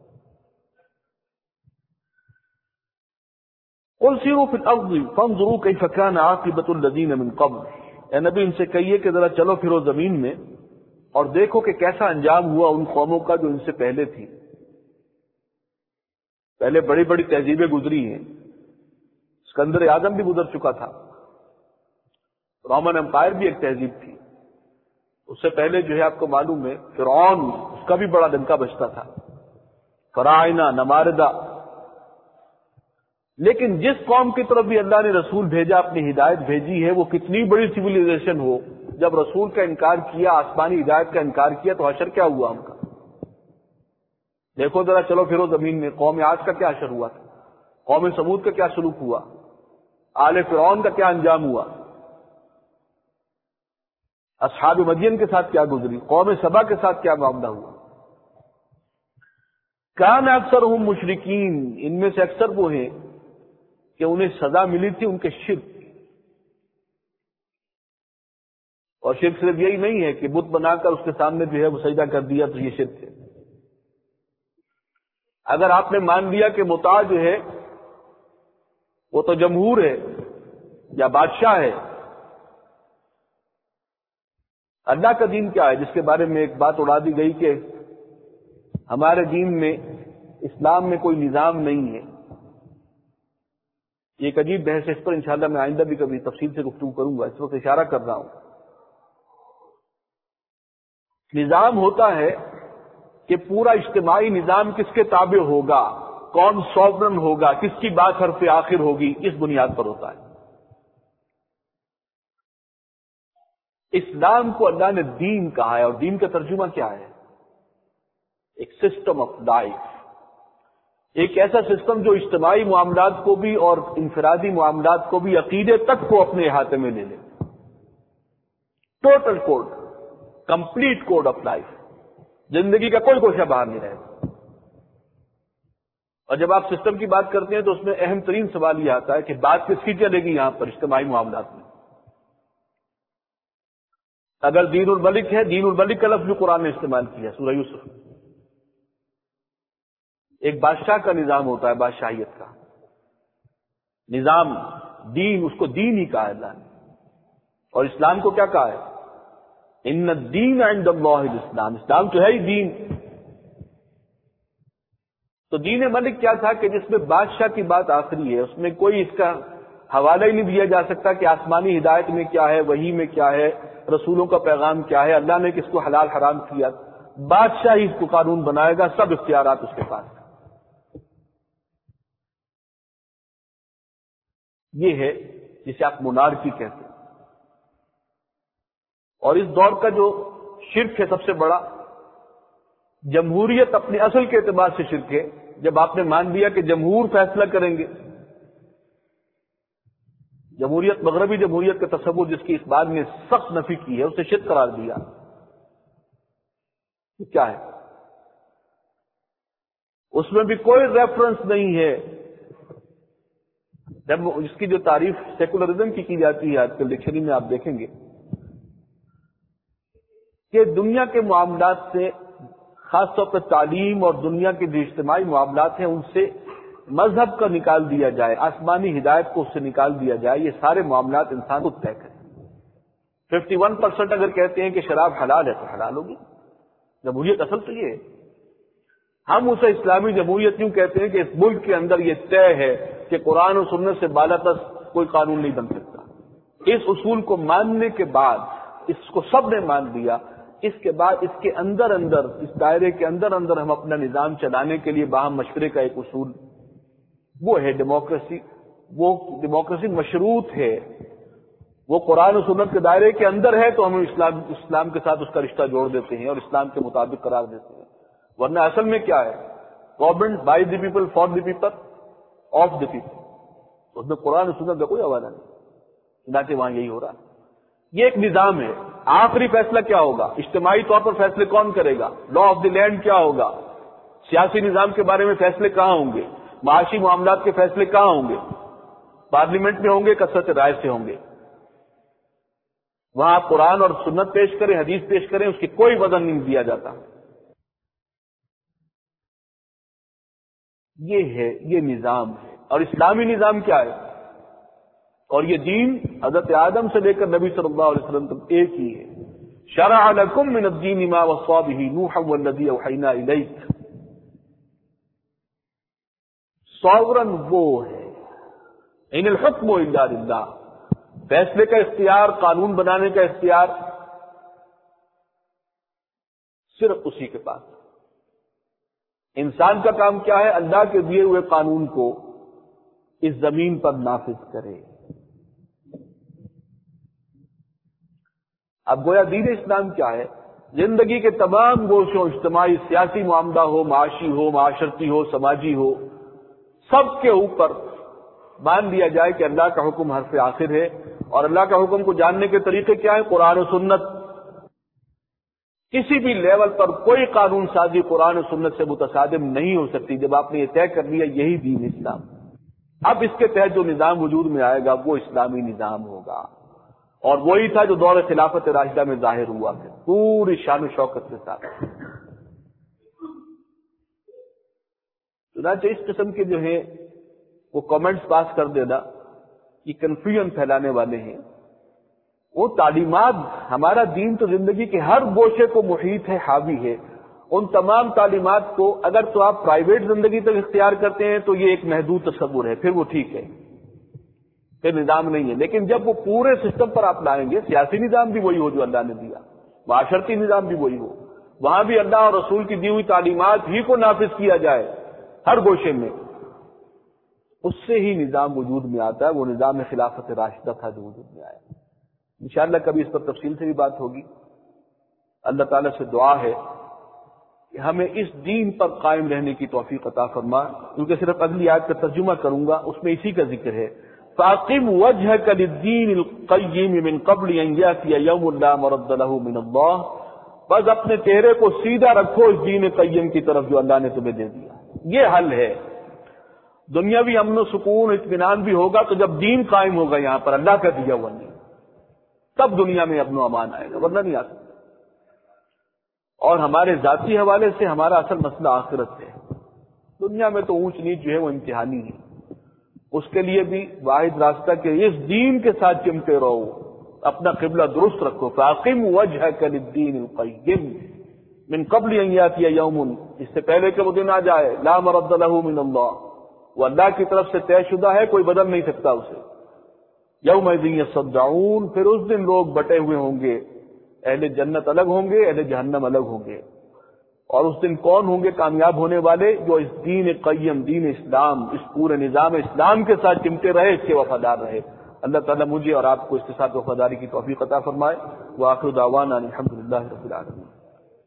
قل سیروا فی الارض فانظروا کیف کان عاقبۃ الذین من قبل، اے نبی ان سے کہیے کہ ذرا چلو پھرو زمین میں اور دیکھو کہ کیسا انجام ہوا ان قوموں کا جو ان سے پہلے تھی۔ پہلے بڑی بڑی تہذیبیں گزری ہیں، اسکندر اعظم بھی گزر چکا تھا، رومن امپائر بھی ایک تہذیب تھی، اس سے پہلے جو ہے آپ کو معلوم ہے فرعون، اس کا بھی بڑا ڈنکا بجتا تھا، فراعنہ، نماردہ۔ لیکن جس قوم کی طرف بھی اللہ نے رسول بھیجا، اپنی ہدایت بھیجی ہے، وہ کتنی بڑی سیویلائزیشن ہو، جب رسول کا انکار کیا، آسمانی ہدایت کا انکار کیا، تو حشر کیا ہوا ان کا؟ دیکھو ذرا چلو پھرو زمین میں، قوم عاد کا کیا حشر ہوا تھا، قوم سمود کا کیا سلوک ہوا، آل فرعون کا کیا انجام ہوا، اصحاب مدین کے ساتھ کیا گزری، قوم سبا کے ساتھ کیا معاملہ ہوا۔ کان اکثرہم مشرکین، ان میں سے اکثر وہ ہیں کہ انہیں سزا ملی تھی ان کے شرک۔ اور شرک صرف یہی نہیں ہے کہ بت بنا کر اس کے سامنے جو ہے وہ سجدہ کر دیا تو یہ شرک ہے۔ اگر آپ نے مان لیا کہ مطاع جو ہے وہ تو جمہور ہے، یا بادشاہ ہے؟ اللہ کا دین کیا ہے، جس کے بارے میں ایک بات اڑا دی گئی کہ ہمارے دین میں، اسلام میں کوئی نظام نہیں ہے. یہ ایک عجیب بحث ہے، اس پر انشاءاللہ میں آئندہ بھی کبھی تفصیل سے گفتگو کروں گا، اس وقت اشارہ کر رہا ہوں. نظام ہوتا ہے کہ پورا اجتماعی نظام کس کے تابع ہوگا، کون سوورن ہوگا، کس کی بات حرف آخر ہوگی، اس بنیاد پر ہوتا ہے. اسلام کو اللہ نے دین کہا ہے، اور دین کا ترجمہ کیا ہے؟ ایک سسٹم آف لائف، ایک ایسا سسٹم جو اجتماعی معاملات کو بھی اور انفرادی معاملات کو بھی، عقیدے تک کو اپنے احاطے میں لے لے. Total code, complete code of life, زندگی کا کوئی گوشہ باہر نہیں رہے. اور جب آپ سسٹم کی بات کرتے ہیں تو اس میں اہم ترین سوال یہ آتا ہے کہ بات کس کی چلے گی یہاں پر اجتماعی معاملات میں؟ اگر دین الملک ہے، دین الملک کا لفظ جو قرآن نے استعمال کیا سورہ یوسف. ایک بادشاہ کا نظام ہوتا ہے، بادشاہیت کا نظام، دین، اس کو دین ہی کہا ہے اللہ نے. اور اسلام کو کیا کہا ہے؟ ان الدین عند اللہ الاسلام، اسلام تو ہے ہی دین. تو دین ملک کیا تھا کہ جس میں بادشاہ کی بات آخری ہے، اس میں کوئی اس کا حوالہ ہی نہیں دیا جا سکتا کہ آسمانی ہدایت میں کیا ہے، وحی میں کیا ہے، رسولوں کا پیغام کیا ہے، اللہ نے کس کو حلال حرام کیا. بادشاہ ہی اس کو قانون بنائے گا، سب اختیارات اس کے پاس. یہ ہے جسے آپ مونارکی کہتے ہیں. اور اس دور کا جو شرک ہے سب سے بڑا، جمہوریت اپنے اصل کے اعتبار سے شرک ہے. جب آپ نے مان لیا کہ جمہور فیصلہ کریں گے، جمہوریت، مغربی جمہوریت کا تصور جس کی اس بات نے سخت نفی کی ہے، اسے شرک قرار دیا. یہ کیا ہے؟ اس میں بھی کوئی ریفرنس نہیں ہے. جب اس کی جو تعریف سیکولرزم کی جاتی ہے آج کل ڈکشنری میں آپ دیکھیں گے کہ دنیا کے معاملات سے، خاص طور پر تعلیم اور دنیا کے جو اجتماعی معاملات ہیں ان سے مذہب کا نکال دیا جائے، آسمانی ہدایت کو اس سے نکال دیا جائے. یہ سارے معاملات انسان کو طے کریں. 51% اگر کہتے ہیں کہ شراب حلال ہے تو حلال ہوگی. جمہوریت اصل تو یہ ہے. ہم اسے اسلامی جمہوریت کیوں کہتے ہیں کہ اس ملک کے اندر یہ طے ہے کہ قرآن و سنت سے بالاتر کوئی قانون نہیں بن سکتا. اس اصول کو ماننے کے بعد، اس کو سب نے مان لیا، اس کے بعد اس کے اندر اندر، اس دائرے کے اندر اندر ہم اپنا نظام چلانے کے لیے باہم مشورے کا ایک اصول، وہ ہے ڈیموکریسی. وہ ڈیموکریسی مشروط ہے، وہ قرآن و سنت کے دائرے کے اندر ہے تو ہم اسلام کے ساتھ اس کا رشتہ جوڑ دیتے ہیں اور اسلام کے مطابق قرار دیتے ہیں. ورنہ اصل میں کیا ہے؟ Government by the people, for the people, of the people. اس میں قرآن و سنت کا کوئی حوالہ نہیں. چنانچہ وہاں یہی ہو رہا ہے. یہ ایک نظام ہے. آخری فیصلہ کیا ہوگا؟ اجتماعی طور پر فیصلے کون کرے گا؟ لا آف دی لینڈ کیا ہوگا؟ سیاسی نظام کے بارے میں فیصلے کہاں ہوں گے؟ معاشی معاملات کے فیصلے کہاں ہوں گے؟ پارلیمنٹ میں ہوں گے، کثرت رائے سے ہوں گے. وہاں آپ قرآن اور سنت پیش کریں، حدیث پیش کریں، اس کی کوئی وزن نہیں دیا جاتا. یہ ہے، یہ نظام ہے. اور اسلامی نظام کیا ہے؟ اور یہ دین حضرت آدم سے لے کر نبی صلی اللہ علیہ وسلم تک ایک ہی ہے. شرع لکم من الدین ما وصى به نوحا والذی اوحینا الیک. سوورن وہ ہے، ان الحکم الا للہ. فیصلے کا اختیار، قانون بنانے کا اختیار صرف اسی کے پاس. انسان کا کام کیا ہے؟ اللہ کے دیے ہوئے قانون کو اس زمین پر نافذ کرے. اب گویا دین اسلام کیا ہے؟ زندگی کے تمام گوشوں، اجتماعی، سیاسی معاملہ ہو، معاشی ہو، معاشرتی ہو، سماجی ہو، سب کے اوپر مان لیا جائے کہ اللہ کا حکم حرف آخر ہے. اور اللہ کا حکم کو جاننے کے طریقے کیا ہیں؟ قرآن و سنت. کسی بھی لیول پر کوئی قانون سازی قرآن و سنت سے متصادم نہیں ہو سکتی. جب آپ نے یہ طے کر لیا یہی دین اسلام، اب اس کے تحت جو نظام وجود میں آئے گا وہ اسلامی نظام ہوگا. اور وہی تھا جو دور خلافت راشدہ میں ظاہر ہوا ہے پوری شان و شوکت کے ساتھ. چنانچہ اس قسم کے جو ہیں وہ کامنٹس پاس کر دینا یہ کنفیوژن پھیلانے والے ہیں، وہ تعلیمات، ہمارا دین تو زندگی کے ہر گوشے کو محیط ہے، حاوی ہے، ان تمام تعلیمات کو اگر تو آپ پرائیویٹ زندگی تک اختیار کرتے ہیں تو یہ ایک محدود تصور ہے، پھر وہ ٹھیک ہے، پھر نظام نہیں ہے۔ لیکن جب وہ پورے سسٹم پر آپ لائیں گے، سیاسی نظام بھی وہی ہو جو اللہ نے دیا، معاشرتی نظام بھی وہی ہو، وہاں بھی اللہ اور رسول کی دی ہوئی تعلیمات ہی کو نافذ کیا جائے ہر گوشے میں، اس سے ہی نظام وجود میں آتا ہے۔ وہ نظام خلافت راشدہ تھا جو وجود میں آیا۔ انشاءاللہ کبھی اس پر تفصیل سے بھی بات ہوگی۔ اللہ تعالیٰ سے دعا ہے کہ ہمیں اس دین پر قائم رہنے کی توفیق عطا فرما، کیونکہ صرف اگلی آیت کا ترجمہ کروں گا، اس میں اسی کا ذکر ہے، فَأَقِمْ وَجْهَكَ لِلدِّينِ الْقَيِّمِ مِنْ قَبْلِ أَنْ يَأْتِيَ يَوْمٌ لَا مَرَدَّ لَهُ مِنَ اللَّهِ، بس اپنے چہرے کو سیدھا رکھو اس دین قیم کی طرف جو اللہ نے تمہیں دے دیا۔ یہ حل ہے۔ دنیاوی امن و سکون اطمینان بھی ہوگا تو جب دین قائم ہوگا یہاں پر اللہ کا دیا ہوا نہیں، تب دنیا میں امن و امان آئے گا، ورنہ نہیں آ سکتا۔ اور ہمارے ذاتی حوالے سے ہمارا اصل مسئلہ آخرت ہے۔ دنیا میں تو اونچ نیچ جو ہے وہ امتحانی ہے، اس کے لیے بھی واحد راستہ کہ اس دین کے ساتھ چمٹے رہو، اپنا قبلہ درست رکھو۔ فَأَقِمْ وَجْهَكَ لِلدِّينِ الْقَيِّمِ مِنْ قَبْلِ أَنْ يَأْتِيَ يَوْمٌ، اس سے پہلے کہ وہ دن آ جائے، لَا مَرَدَّ لَهُ مِنَ اللَّهِ، وہ اللہ کی طرف سے طے شدہ ہے، کوئی بدل نہیں سکتا اسے۔ يَوْمَئِذٍ يَصَّدَّعُونَ، پھر اس دن لوگ بٹے ہوئے ہوں گے، اہل جنت الگ ہوں گے، اہل جہنم الگ ہوں گے۔ اور اس دن کون ہوں گے کامیاب ہونے والے؟ جو اس دین قیم، دین اسلام، اس پورے نظام اسلام کے ساتھ چمٹے رہے، اس کے وفادار رہے۔ اللہ تعالیٰ مجھے اور آپ کو اس کے ساتھ وفاداری کی توفیق عطا فرمائے۔ وآخر دعوانا الحمدللہ رب العالمین۔